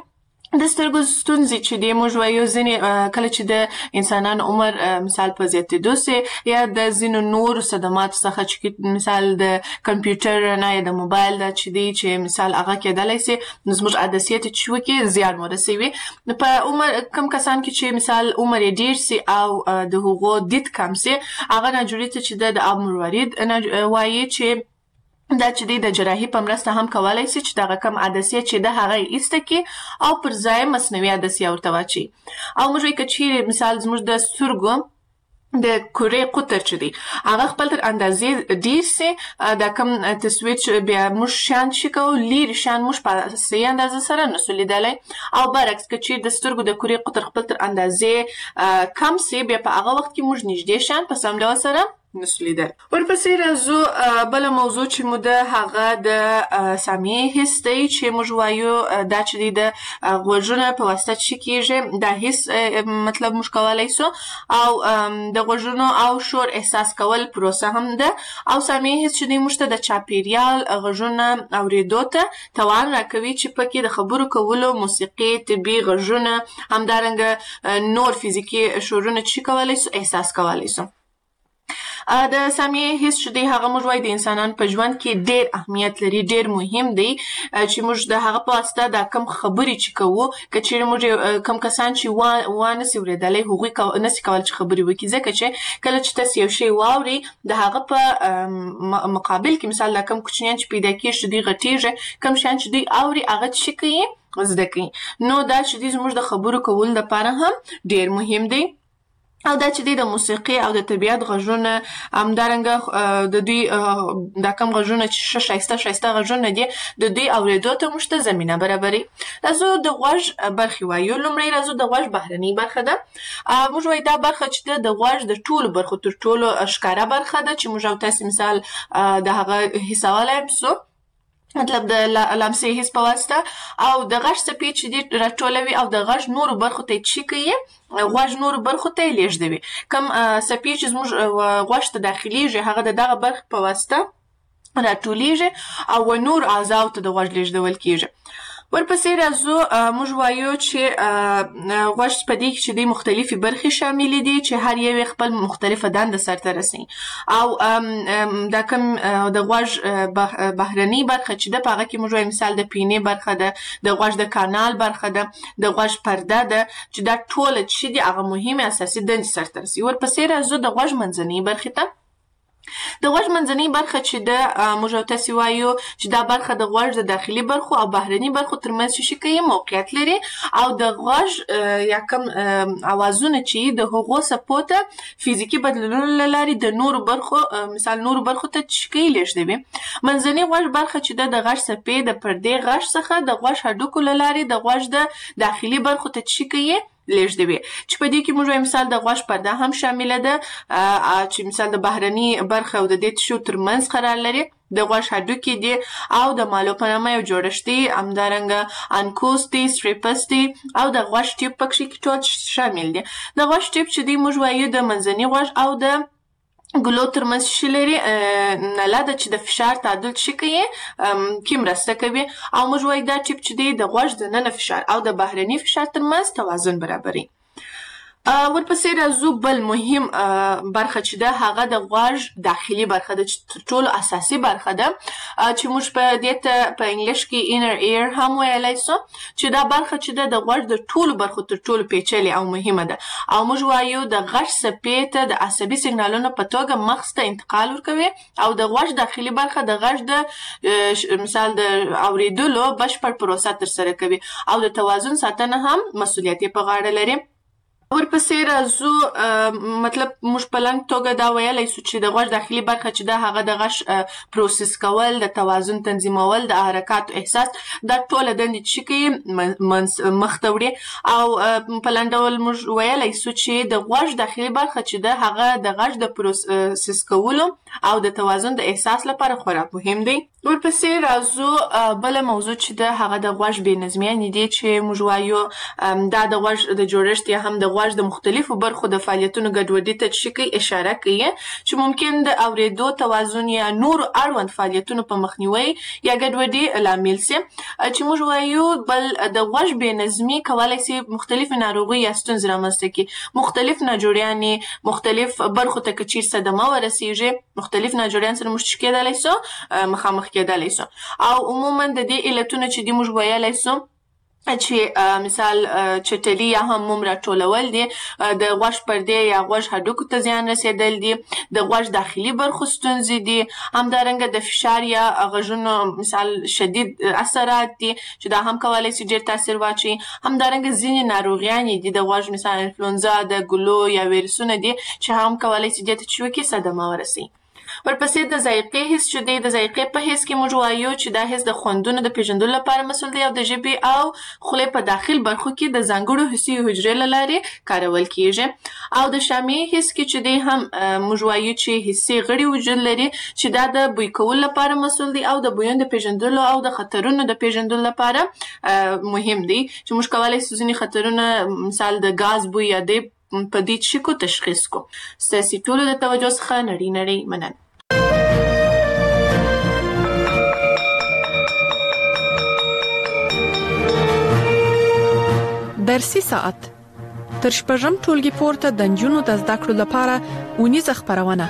د سترګو ستونزې چې دی موږ وایو ځینې کله چې د انسانانو عمر مثال په زیاتېدو سي یا د ځینو نورو صدماتو څخه چې مثال د کمپیوټر نه یا د موبایل دا چې دی چې مثال هغه کېدلی سي نو زموږ عدسیې ته چې وکړي زیان ورسوي. په عمر کم کسان کې چې مثال عمر یې ډېر سي او د هغو دید کم سي هغه ناجوړي ته چې د اب مروارید وایي چې دا چې دی د جراحي په مرسته هم کولای شي چې دغه کم عدسیه چې د هغه ایسته کی او پر ځای مصنوعي عدسیه ورته واچي. او موږ وایو که چیرې مثال زموږ د سترګو د کورې قطر چې دی هغه خپل تر اندازې ډیر سي دا کم تصویر چې بیا موږ شیان چې کوو لیرې شیان موږ په صحیح اندازه سره نسو لیدلی او برعکس که چیرې د سترګو د کورې قطر خپل تر اندازې کم سي بیا په هغه وخت کې موږ نږدې شیان په سم ډول سره نسو لیدل. ورپسې راځو بله موضوع چې مو د هغه د سامعې حس دی چې موږ وایو دا چې دی د غوږونه په واسطه چې کېږي دا حس مطلب موږ کولی سو او د غوږونو او شور احساس کول پروسه هم ده او سامعې حس چې دی موږ ته د چاپیریال غږونه اورېدو ته توان راکوي چې پکې د خبرو کولو موسیقي طبي غږونه همدارنګه نور فزیکي شورونه چې کولی سو احساس کولی سو. د سامعې حس چې دی هغه موږ وایو د انسانانو په ژوند کې ډېر اهمیت لري ډېر مهم دی چې موږ د هغه په واسطه دا کم خبرې چې کوو که چیرې موږ کم کسان چې وانسي اورېدلی هغوی نسي کولی چې خبرې وکړي ځکه چې کله چې تاسې یو شی واورئ د هغه په مقابل کې مثال دا کم کوچنیان چې پیدا کېږي چې دوی غټېږي کم شیان چې دوی اوري هغه څه کوي زده کوي نو دا چې دی زموږ د خبرو کولو لپاره هم ډېر مهم دی. او دا چې دی د موسیقي او د طبیعت غږونه همدارنګه د دوی دا کم غږونه چې ښه ښایسته ښایسته غږونه دي د دوی اورېدو ته موږ ته زمینه برابري. راځو د غوږ برخې وایو. لومړی راځو د غوږ بهرنۍ برخه ده. موږ وایو دا برخه چې ده د غوږ د ټولو برخو تر ټولو ښکاره برخه ده چې موږ او تاسې مثال د هغه حسولی سو مطلب د لمسې حس په واسطه او د غږ څپې چې دي راټولوي او د غږ نورو برخو ته یې چې کوي غوږ نورو برخو ته یې لیږدوي. کوم څپې چې زموږ غوږ ته داخلیږي هغه د دغه برخې په واسطه راټولیږي او نور اعضاو ته د غوږ لیږدول کېږي. ورپسې راځو موږ وایو چې غوږ په دې کې چې دی مختلفې برخې شاملې دي چې هر یو یې خپل مختلفه دنده سرته رسوي او دا کوم د غوږ بهرنۍ برخه چې ده په هغه کې موږ وایو مثال د پینې برخه ده د غوږ د کانال برخه ده د غوږ پرده ده چې دا ټوله چې دي هغه مهمې اساسي دندې سرته رسوي. ورپسې راځو د غوږ منځنۍ برخې ته. د غوږ منځنۍ برخه چې ده موږ او تاسې وایو چې دا برخه د غوږ د داخلي برخو او بهرني برخو ترمنځ چې شي کوي موقعیت لري او د غوږ یا کوم اوازونه چې د هغو څپو ته فزیکي بدلونونو له لارې د نورو برخو مثال نورو برخو ته چې کوي لیږدوي. منځنۍ غوږ برخه چې ده د غږ څپې د پردې غږ څخه د غوږ هډوکو له لارې د غوږ د داخلي برخو ته چې کوي لیږدوي چې په دې کې موږ وایو مثال د غوږ پرده هم شامله ده چې مثال د بهرني برخه او د دې تشو ترمنځ قرار لري د غوږ هډوکي دي او د مالو په نامه یو جوړښت دی همدارنګه انکوس دی ستریپس دی او د غوږ ټیوب پکې کې ټول شامل دي. د غوږ ټیوب چې دی موږ وایو د منځني غوږ او د ګلو ترمنځ شي لري نله ده چې د فشار تعادل چې کوي کې مرسته کوي او موږ وایو دا ټیپ چې دی د غوږ دننه فشار او د بهرني فشار ترمنځ توازن برابري. ورپسې راځو بل مهم برخه چې ده هغه د غوږ داخلي برخه ده چې تر ټولو اساسي برخه ده چې موږ په دې ته په انګلیش کې inner ear هم ویلی سو چې دا برخه چې ده د غوږ د ټولو برخو تر ټولو پیچلې او مهمه ده او موږ وایو د غږ څپې ته د عصبي سیګنالونو په توګه مغز ته انتقال ورکوي او د غوږ داخلي برخه د غږ د مثال د اورېدلو بشپړ پروسه ترسره کوي او د توازن ساتنه هم مسؤلیت یې په غاړه لري. ورپسې راځو مطلب موږ په لنډ توګه دا ویلی سو چې د غوږ داخلي برخه چې ده هغه د غږ پروسس کول د توازن تنظیمول د حرکاتو احساس دا ټوله دندې چې کوي مخته وړي او په لنډ ډول موږ ویلی سو چې د غوږ داخلي برخه چې ده هغه د غږ د پروسس کولو او د توازن د احساس لپاره خورا مهم دی. ورپسې راځو بله موضوع چې ده هغه د غوږ بې نظمیانې دي چې موږ وایو دا د غوږ د جوړښت یا هم د غوږ د مختلفو برخو د فعالیتونو ګډوډي ته چې کوي اشاره کوي چې ممکن د اورېدو توازن یا نور اړوند فعالیتونو په مخنیوي یا ګډوډي لامل سي چې موږ وایو. بل د غوږ بې نظمي کولای سي مختلف ناروغي یا ستونزې رامنځته کړي. مختلف ناجوړیانې مختلف برخو ته که چیرې صدمه ورسیږي مختلف ناجوړیان سره موږ کېدلی سو مخامخ کېدلی سو. او عموما د دې علتونه چې دي موږ ویلی سو چې مثال چټلي یا هم موم راټولول دي، د غوږ پردې یا غوږ هډوکو ته زیان رسېدل دي، د غوږ داخلي برخو ستونزې دي، همدارنګه د فشار یا غږونو مثال شدید اثرات دي چې دا هم کولی سي ډېر تاثیر واچوي. همدارنګه ځینې ناروغیانې دي د غوږ مثال انفلونزا د ګلو یا ویروسونه دي چې هم کولی سي دې ته چې وکړي صدمه ورسوي. ورپسې د ذایقې حس چې دی، د ذایقې په حس کې موږ وایو چې دا حس د خوندونو د پیژندلو لپاره مسؤل دی او د ژبې او خولې په داخل برخو کې د ځانګړو حسي حجرې له لارې کارول کیږي. او د شامي حس کې چې دی هم موږ وایو چې حسي غړي وجود لري چې دا د بوی کولو لپاره مسؤل دی او د بویونو د پیژندلو او د خطرونو د پیژندلو لپاره مهم دی چې موږ کولی سو ځینې خطرونه مثال د ګاز بوی یا دی په دې شکو تشخیص کو. ستاسې ټولو د توجه څخه نړۍ نړۍ مننه. درسي ساعت تر شپږم ټولګي پورته د نجونو د زده کړو لپاره اونیزه خپرونه.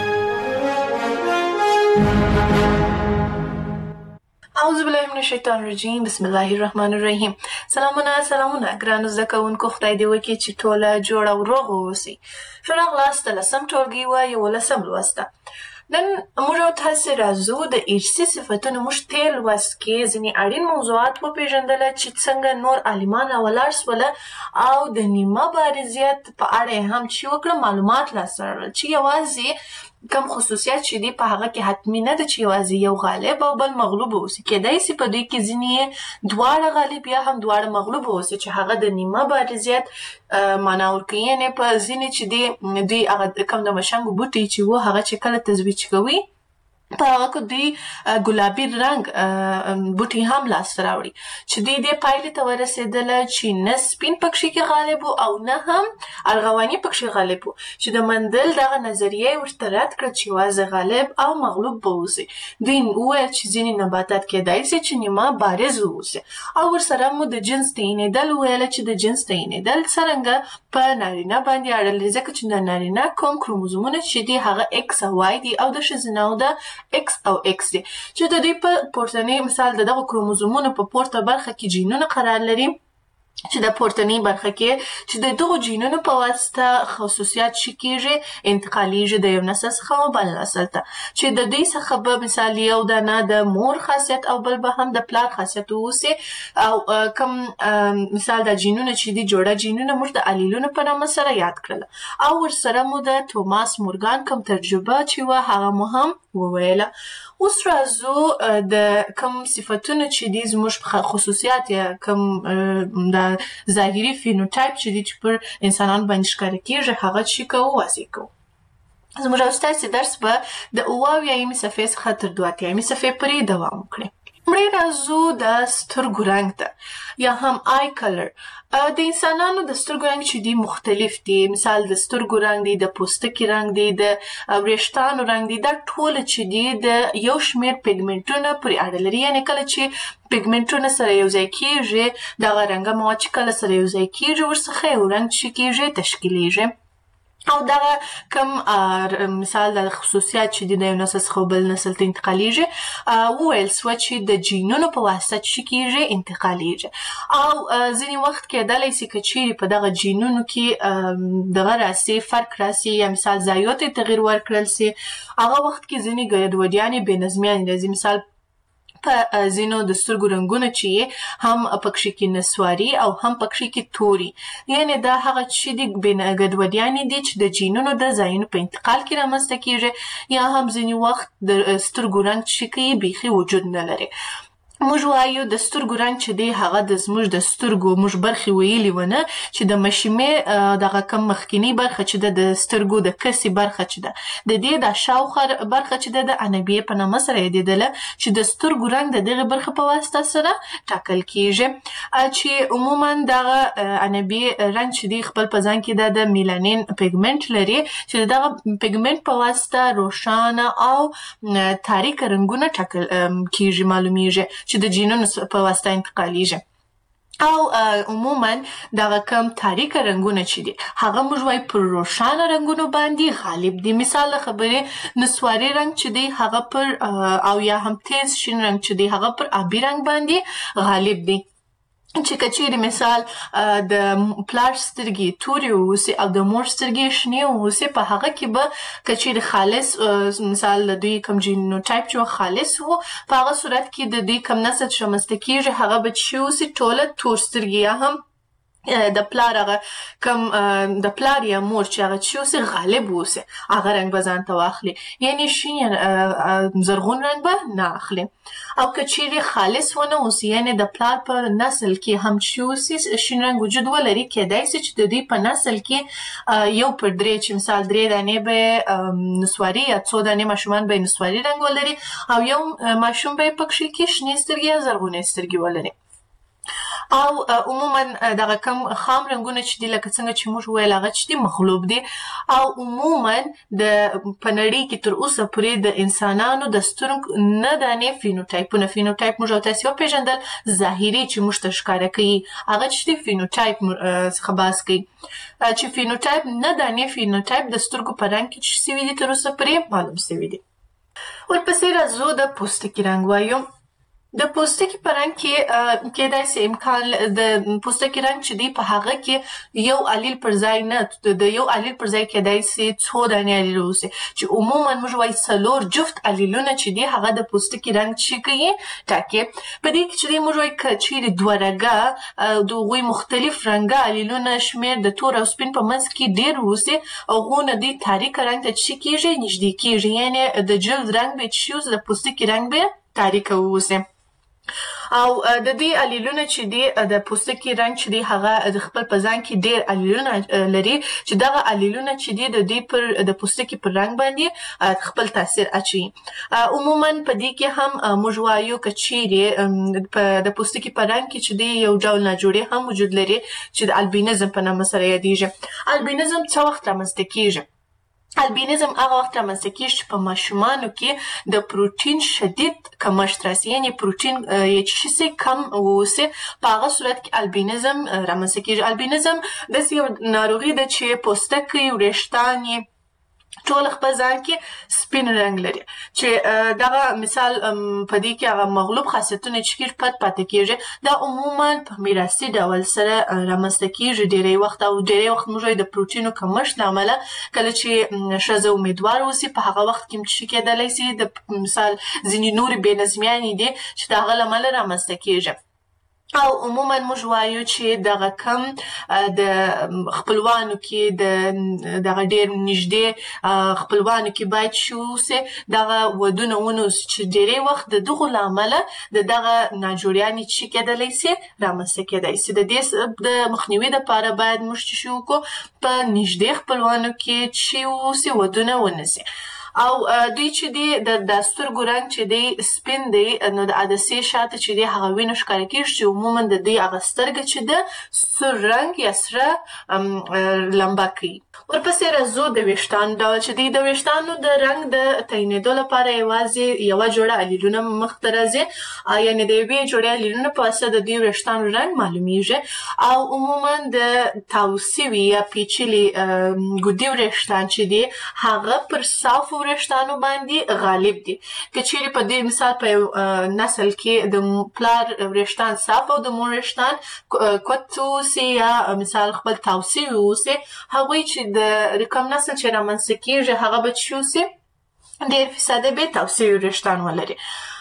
اعوذ بالله من الشیطان الرجیم بسم الله الرحمن الرحیم. سلامونه سلامونه ګرانو زده کوونکو، خدای دې وکړي چې ټوله جوړ او روغ واوسئ. ښه راغلاست د لسم ټولګي و یولسم لوسته. نن موږ او تاسې راځو د ارثي صفتونو موږ تېر لوست کې ځینې اړین موضوعات وپېژندله چې څنګه نور عالمان راولاړ سوله او د نیمه بارزیت په اړه یې هم چې وکړه معلومات لاسته راوړل چې یوازې کم خصوصیات چې دي په هغه کې حتمي نه ده چې یوازې یو غالب او بل مغلوب اوسي. کېدای سي په دوی کې ځینې دواړه غالب یا هم دواړه مغلوب اوسي چې هغه د نیمه بارزیت معنا ورکوي. یعنې په ځینې چې دي دوی هغه کم د مشنګو بوټي چې و هغه چې کله تزویج کوي په هغه کې دوی ګلابي رنګ بوټي هم لاسته راوړي چې دوی دې پایلې ته ورسېدله چې نه سپین پکښې کې غالب و او نه هم ارغواني پکښې غالب و چې د مندل دغه نظریه یې ورته رد کړه چې یوازې غالب او مغلوب به اوسي. دوی وویل چې ځینې نباتات کېدای سي چې نیمه بارز واوسي او ورسره مو د جنس تعینېدل وویله چې د جنس تعینېدل څرنګه په نارینه باندې اړه لري ځکه چې د نارینه کوم کروموزومونه چې دي هغه ایکس او وای دي او د ښځینهو د ایکس او ایکس دي چې د دوی په پورتني مثال د دغه کروموزومونو په پورته برخه کې جینونه قرار لري چې د پورتنی برخه کې چې د دغو جینونو په واسطه خصوصیات شي کېږي انتقالیږي د یو نسل څخه بل نسل ته چې د دوی څخه به مثال یو دانه د مور خاصیت او بل به هم د پلار خاصیت اوسي او کم مثال د جینونو چې دي جوړه جینونه موږ د الیلونو په نامه سره یاد کړل او ورسره مو د توماس مورګان کوم تجربه چې وه هغه مو هم وویله. اوس راځو د کوم صفتونو چې دي زموږ خصوصیات یا کوم د ظاهري فینوټایپ چې دي چې پر انسانانو باندې ښکاره کېږي هغه چې کوو واضح کوو. زموږ او ستاسې درس به د اوه اویایمې صفحې څخه تر دوه اتیایمې صفحې پورې دوام وکړي. مړی راځو د سترګو رنګ ته یا هم آی کلر. د انسانانو د سترګو رنګ چې دي مختلف دي، مثال د سترګو رنګ دی، د پوستکي رنګ دی، د وریښتانو رنګ دی، دا ټول چې دي د یو شمېر پیګمنټونه پورې اړه لري. یعنې کله چې پیګمنټونه سره یو ځای کېږي دغه رنګه مواد چې کله سره یو ځای کېږي ورڅخه یو رنګ چې کېږي تشکیلیږي او دغه کم مثال د خصوصیات چې دي د یو نسل څخه بل نسل ته انتقالیږي وویل سوه چې د جینونو په واسطه چې کېږي انتقالیږي او ځینې وخت کېدلی سي که چیرې په دغه جینونو کې دغه راسي فرق راسي یا مثال ځایو ته تغیر ورکړل سي هغه وخت کې ځینې ګډوډیانې بې نظمیانې راځي. مثال په ځینو د سترګو رنګونه چې هم پکښې کې نسواري او هم پکښې کې توري، یعنې دا هغه چې د ګډوډیانې دي چې د جینونو د ځایونو په انتقال کې رامنځته کېږي یا هم ځینې وخت د سترګو رنګ چې کوي بیخي وجود نه لري. موږ وایو د سترګو رنګ چې دی هغه د زموږ د سترګو موږ برخې ویلي ونه چې د مشیمې دغه کم مخکینی برخه چې ده د سترګو د کسي برخه چې ده د دې د شاوخوا برخه چې ده د عنبیې په نامه سره یادېدله چې د سترګو رنګ د دغې برخې په واسطه سره ټاکل کیږي چې عموما دغه عنبیې رنګ چې دی خپل په ځان کې د میلانین پیګمنټ لري چې دغه پیګمنټ په واسطه روښانه او تاریک رنګونه ټاکل کیږي معلومیږي چې د جینونو په واسطه انتقالیږي او عموما دغه کم تاریک رنګونه چې دي هغه موږ وایو پر روښانه رنګونو باندې غالب دي. مثال خبرې نسواري رنګ چې دی هغه پر او یا هم تیز شین رنګ چې دی هغه پر آبي رنګ باندې غالب دي چې کچېرې مثال د پلار سترګې تورې واوسي او د مور سترګې شنې واوسي په هغه کې به کچېرې خالص مثال د دوی کوم جینوټایپ چې خالص وو په هغه صورت کې د دوی کوم نسل چې رامنځته کېږي هغه به چې واوسي ټوله تور سترګې یا هم د پلار هغه کم د پلار یا مور چې هغه چې اوسي غالب اوسي هغه رنګ به ځان ته واخلي یعنی شین زرغون رنګ به نه اخلي او که چیرې خالص ونه اوسي یعنی د پلار په نسل کې هم چې اوسي شین رنګ وجود ولري کېدای شي چې د دوی په نسل کې یو پر درې چې مثال درې دانې به نسواري یا څو دانې ماشومان به نسواري رنګ ولري او یو ماشوم به پکښې کې شنې سترګې یا زرغونې سترګې ولري او عموما دغه کم خام رنګونه چې دي لکه څنګه چې موږ ویل هغه چې دي مغلوب دي او عموما د په نړۍ کې تر اوسه پورې د انسانانو د سترګو نه دانې فینوټایپونه فینوټایپ موږ او تاسې وپېژندل ظاهري چې موږ ته ښکاره کوي هغه چې دي فینوټایپ څخه بحث کوي چې فینوټایپ نه دانې فینوټایپ د سترګو په رنګ کې چې سوي دي تر اوسه پورې معلوم سوي دي. ورپسې راځو د پوستکي رنګ وایو. د پوستکي په رنګ کې کېدای شي امکان د پوستکي رنګ چې دی په هغه کې یو الیل پر ځای نه د یو الیل پر ځای کېدای شي څو دانې الیل واوسي چې عموما موږ وایو څلور جفت الیلونه چې دي هغه د پوستکي رنګ چې کوي ټاکي په دې کې چې دی موږ وایو که چیرې دوه رګه د هغوی مختلف رنګه الیلونه شمېر د تور او سپین په منځ کې ډېر واوسي هغونه دوی تاریکه رنګ ته چې کېږي نږدې کېږي یعنې د جلد رنګ به چې اوس د پوستکي رنګ به تاریکه واوسي او د دې الیلونه چې دی د پوستکي رنګ چې دی هغه د خپل په ځان کې ډېر الیلونه لري چې دغه الیلونه چې دی د دې پر د پوستکي پر رنګ باندې خپل تاثیر اچوي. عموما په دې کې هم موږ وایو که چیرې د پوستکي په رنګ کې چې دی یو ډول ناجوړې هم وجود لري چې د البینزم په نامه سره یادیږي. البینزم څه وخت رامنځته کیږي؟ البینزم هغه وخت رامنځته کېږي چې په ماشومانو کې د پروټین شدید کمښت راسي یعنې پروټین چې شي کم واوسي په هغه صورت کې البینزم رامنځته کېږي. البینزم داسې یو ناروغي ده چې پوستکی وریښتان یې ټول خپل ځان کې سپین رنګ لري چې دغه مثال په دې کې هغه مغلوب خاصیتونه چې کېږي پت پاتې کېږي دا عموما په میراثي ډول سره رامنځته کېږي ډېری وخت او ډېری وخت موږ وایو د پروټینو کمښت له امله کله چې ښځه امیدوار اوسي په هغه وخت کې چې کېدلی شي د مثال ځینې نورې بې نظمیانې دي چې د هغه له امله رامنځته کېږي. او عموما موږ وایو چې دغه کم د خپلوانو کې د دغه ډېر نږدې خپلوانو کې باید چې اوسي دغه ودونه ونوسي چې ډېری وخت د دغو له امله د دغه ناجوړیانې چې کېدلی شي رامنځته کېدی شي. د دې د مخنیوي دپاره باید موږ چې شي وکړو په نږدې خپلوانو کې چې اوسي ودونه ونسي. او دوی چې دی د سترګو رنګ چې دی سپین دی نو د عدسې شاته چې دی هغه وینه ښکاره کېږي چې عموما د دوی هغه سترګه چې ده سور رنګ یا سره لمبه کوي. ورپسې راځو د ویښتانو ډول چې دی د ویښتانو د رنګ د تعینېدو لپاره یوازې یوه جوړه الیلونه مخته راځي یعنې د یوې جوړې الیلونه په واسطه د دوی ویښتانو رنګ معلومیږي او عموما د تاو سوي یا پیچلي ګودي وریښتان چې دی هغه پر صافو وریښتانو باندې غالب دي. که چیرې په دې مثال په یو نسل کې د پلار وریښتان صاف او د مور وریښتان کوت اوسي یا مثال خپل تاو سوي اوسي هغوی چې د کوم نسل چې رامنځته کېږي هغه به چې اوسي ډېر فیصده به تاو سوي وریښتان ولري.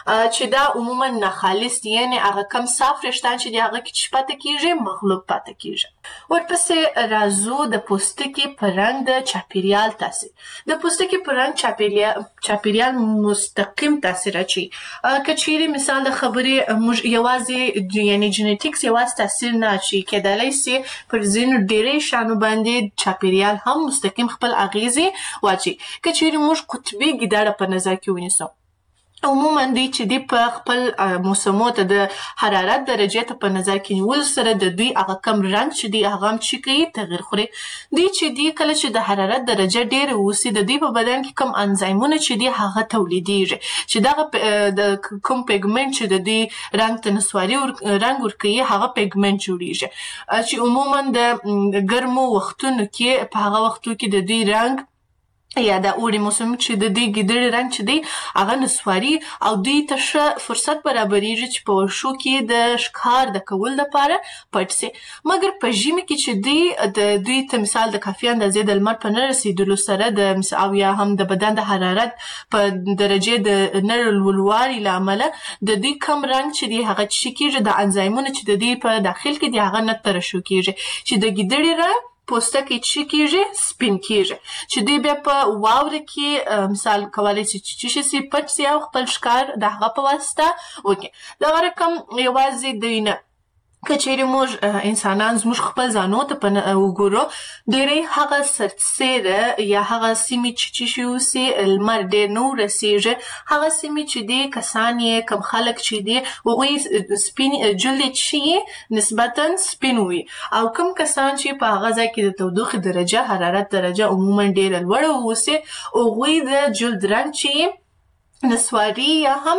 چې دا عموما ناخالص دي، یعنی هغه کم صاف رشتان چې د هغه کې چې پاتې کیږي مغلوب پاتې کیږي. ورپسې راځو د پوستکي په رنګ د چاپیریال تاثیر. د پوستکي په رنګ چاپیریال چاپیریال مستقیم تاثیر اچوي. که چیرې مثال د خبرې موږ یوازې یعنی جنټیکس یوازې تاثیر نه اچوي، کېدلی سي پر ځینو ډېرې شیانو باندې چاپیریال هم مستقیم خپل اغیزې واچوي. که چیرې موږ قطبي ګیدړه په نظر کې ونیسو، عموما دوی چې دی په خپل موسمو ته د حرارت درجې ته په نظر کې نیول سره د دوی هغه کم رنګ چې دی هغه هم چې کوي تغیر خوري. دوی چې دی کله چې د حرارت درجه ډېره اوسي د دوی په بدن کې کم انزایمونه چې دی هغه تولیدیږي چې دغه د کوم پیګمنټ چې د دوی رنګ ته نسواري رنګ ورکوي هغه پیګمنټ جوړیږي چې عموما د ګرمو وختونو کې په هغه وختو کې د دوی رنګ یا د اوړي موسم چې د دې ګیدړې رنګ چې دی هغه نسواري او دوی ته ښه فرصت برابریږي چې په ورشو کې د ښکار د کول لپاره پټ سي. مګر په ژمي کې چې دی د دوی ته مثال د کافي اندازې د لمر په نه رسېدلو سره د او یا هم د بدن د حرارت په درجې د نه لوړوالي له امله د دوی کم رنګ چې دی هغه څه کېږي د انزایمونو چې د دوی په داخل کې دی هغه نه ترشح کېږي چې د ګیدړې رنګ پوستکی څه کېږي سپین کېږي چې دوی بیا په واوره کې مثال کولی شي چې څه شي پټ سي او خپل ښکار د هغه په واسطه وکړي. دغه رقم یوازې دوی نه، که چیرې موږ انسانان زموږ خپل ځانو ته په وګورو ډېری هغه سرسیره یا هغه سیمې چې څه شي اوسي لمر ډېر نه ورسېږي هغه سیمې چې دی کسان یې کم خلک چې دی هغوی سپین جلد یې چې نسبتا سپین وي او کم کسان چې په هغه ځای کې د تودوخې درجه حرارت درجه عموما ډېره لوړه اوسي هغوی د جلد رنګ چې نسواري یا هم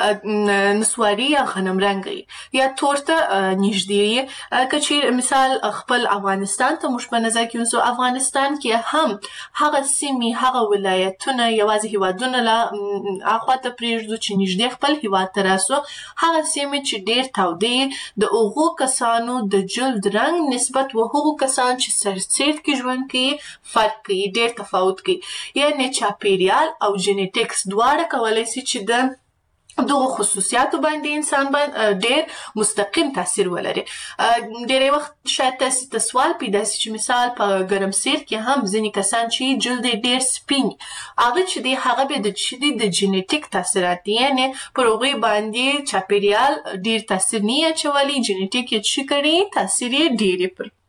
نسواري یا غنم رنګي یا تور ته نږدې وي. که چیرې مثال خپل افغانستان ته موږ په نظر کې ونیسو، افغانستان کې هم هغه سیمې هغه ولایتونه یوازې هیوادونه له اخوا ته پرېږدو چې نږدې خپل هیواد ته راسو، هغه سیمې چې ډېر تودې د هغو کسانو د جلد رنګ نسبت و هغو کسان چې سرسید کې ژوند کوي فرق کوي، ډېر تفاوت کوي. یعنې چاپیریال او جنټیکس دواړه کولی شي چې د دغو خصوصیاتو باندې انسان باندې ډېر مستقیم تاثیر ولري. ډېری وخت شاید تاسې ته سوال پیدا سي چې مثال په ګرمسیر کې هم ځینې کسان چې جلد یې ډېر سپین هغه چې دی هغه بیا د چې دی د جنټیک تاثیرات دي، یعنې پر هغوی باندې چاپیریال ډېر تاثیر نه اچولی، جنټیک یې څه کړي تاثیر یې ډېر یې پر.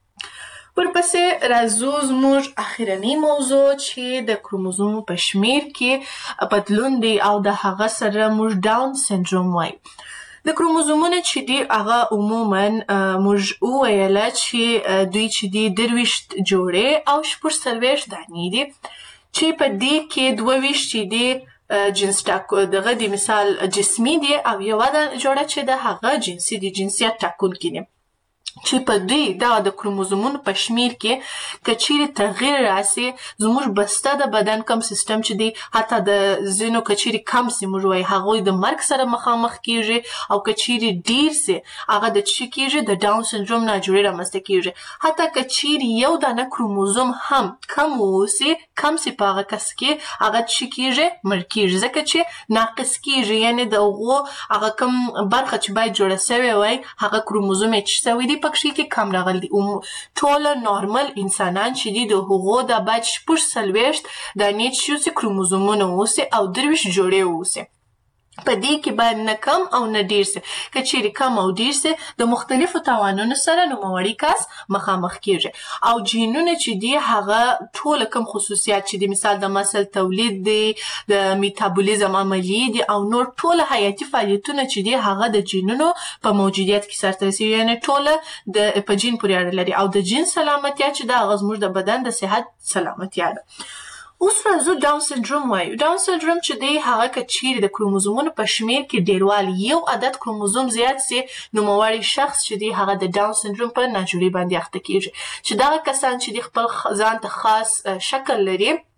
ورپسې راځو زموږ اخرنۍ موضوع چې د کروموزومو په شمیر کې بدلون دی او د هغه سره موږ ډاون سنډروم وایو. د کروموزومونه چې دي هغه عموما موږ وویله چې دوی چې دي درویشت جوړې او شپږ څلوېښت دانې دي چې په دې کې دوه ویشت چې دي جنس ټاکو دغه د مثال جسمي دي او یوه جوړه چې د هغه جنسي دي جنسیت ټاکونکي دي چې په دوی دغه د کروموزومونو په شمیر کې که چیرې تغییر راسي زموږ بسته د بدن کم سیستم چې دی حتی د ځینو که چیرې کم سي موږ وایي هغوی د مرګ سره مخامخ کیږي او که چیرې ډیر سي هغه د څه کیږي د ډاون سنډروم ناجوړي رامنځته کیږي. حتی که چیرې یو دانه کروموزوم هم کم واوسي کم سي په هغه کس کې هغه څه کیږي مړ کیږي ځکه چې ناقص کیږي، یعنې د هغو هغه کم برخه چې باید جوړه سوې وای هغه کروموزوم یې څه سوی دی پکښې کې کم راغلی دي. ټوله نارمل انسانان چې دي د هغو د باید شپږ څلوېښت دانې چې اوسي کروموزومونه اوسي او درویشت جوړې اوسي. په دې کې باید نه کم او نه ډیر سي. که چیرې کم او ډیر سي د مختلفو تاوانونو سره نوموړی کس مخامخ کیږي. او جینونه چې دي هغه ټوله کم خصوصیات چې دي مثال د مسل تولید دي، د میتابولیزم عملیې دي او نور ټوله حیاتي فعالیتونه چې دي هغه د جینونو په موجودیت کې سرته رسوي، یعنې ټوله د په جین پورې اړه لري او د جین سلامتیا چې ده هغه زموږ د بدن د صحت سلامتیا ده. اوس راځو ډاون سنډروم وایو. ډاون سنډروم چې دی هغه که چیرې د کروموزومونو په شمیر کې ډیروالی یو عدد کروموزوم زیات سي نوموړی شخص چې دی هغه د ډاون سنډروم په ناجوړي باندې اخته کیږي چې دغه کسان چې دی خپل ځان ته خاص شکل لري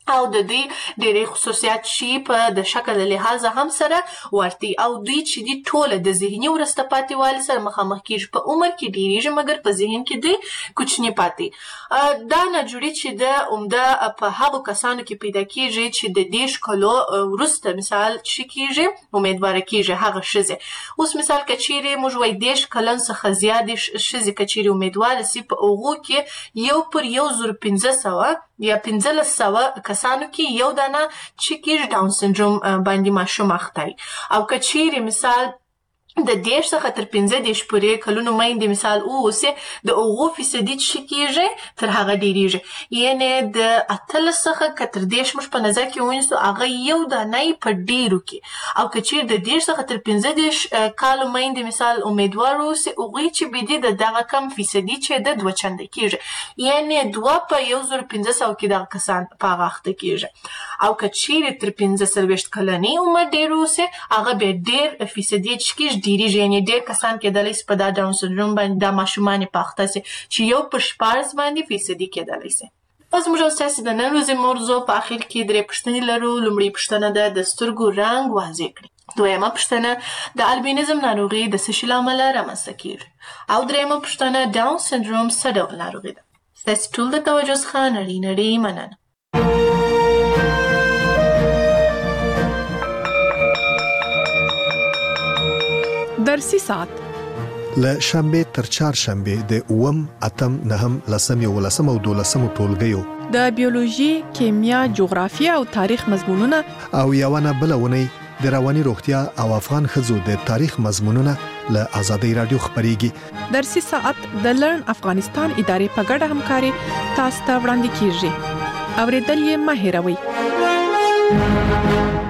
او د دې ډېرې خصوصیات شي په د شکل لحاظ هم سره ورتي او دوی چې دي ټول د ذهني ورسته پاتې والي سره مخامخ کیږي په عمر کې ډېریږي مګر په ذهن کې دوی کوچني پاتې دا ناجوړي چې د عمده په هغو کسانو کې پیدا کیږي چې د دېرش کلو وروسته مثال چې کیږي امیدواره کیږي هغه ښځې اوس مثال که چیرې موږ وایي دېرش کلن څخه زیاتې ښځې که چیرې امیدواره سي په هغو کې یو پر یو زر پنځه سوه یا پنځلس سوه کسانو کې یو دانه چې کېږي ډاون سنډروم باندې ماشوم اخته او که چیرې مثال د دېرش څخه تر پنځه دېرش پورې کلونو میندې مثال واوسي د هغو فیصدي چې کېږي تر هغه ډېرېږي یعنې د اتلس څخه که تر دېرش موږ په نظر کې ونیسو هغه یو دانه یې په ډېرو کې او که چیرې د دېرش څخه تر پنځه دېرش کالو میندې مثال امیدوار واوسي هغوی چې بيدي د دغه کم فیصدي چې د دوه چنده کېږي یعنې دوه په یو زر پنځه سوه کې دغه کسان په هغه اخته کېږي او که چیرې تر پنځه څلوېښت کلنۍ عمر ډېر واوسي هغه بیا ډېر فیصدي چې کېږي ډېریږي یعنې ډېر کسان کېدلی سي په دا ډاون سنډروم باندې دا ماشومان یې په اخته سي چې یو پر شپاړس باندې فیصدي کېدلی سي. اوس موږ ستاسې د نن ورځې موضوع په اخر کې درې پوښتنې لرو. لومړۍ پوښتنه ده د سترګو رنګ واضح کړئ. دویمه پوښتنه د البینزم ناروغي د څه شي له امله رامنځته کېږي او دریمه پوښتنه ډاون سنډروم څه ډول ناروغي ده. ستاسې ټول د توجه څخه نړۍ نړۍ مننه. درسي ساعت له شنبه تر چهارشنبه د اووم اتم نهم لسم یولسم او دولسم ټولګیو د بیولوژي، کیمیا، جغرافیه او تاریخ مضمونونه او یوونه بلونه د رواني روغتیا او افغان ښځو د تاریخ مضمونونه له آزادۍ رادیو خبريږي. درسي ساعت د لرن افغانستان ادارې په ګډه همکاري تاسو ته وړاندې کیږي. اوریدل یې مه هېروئ.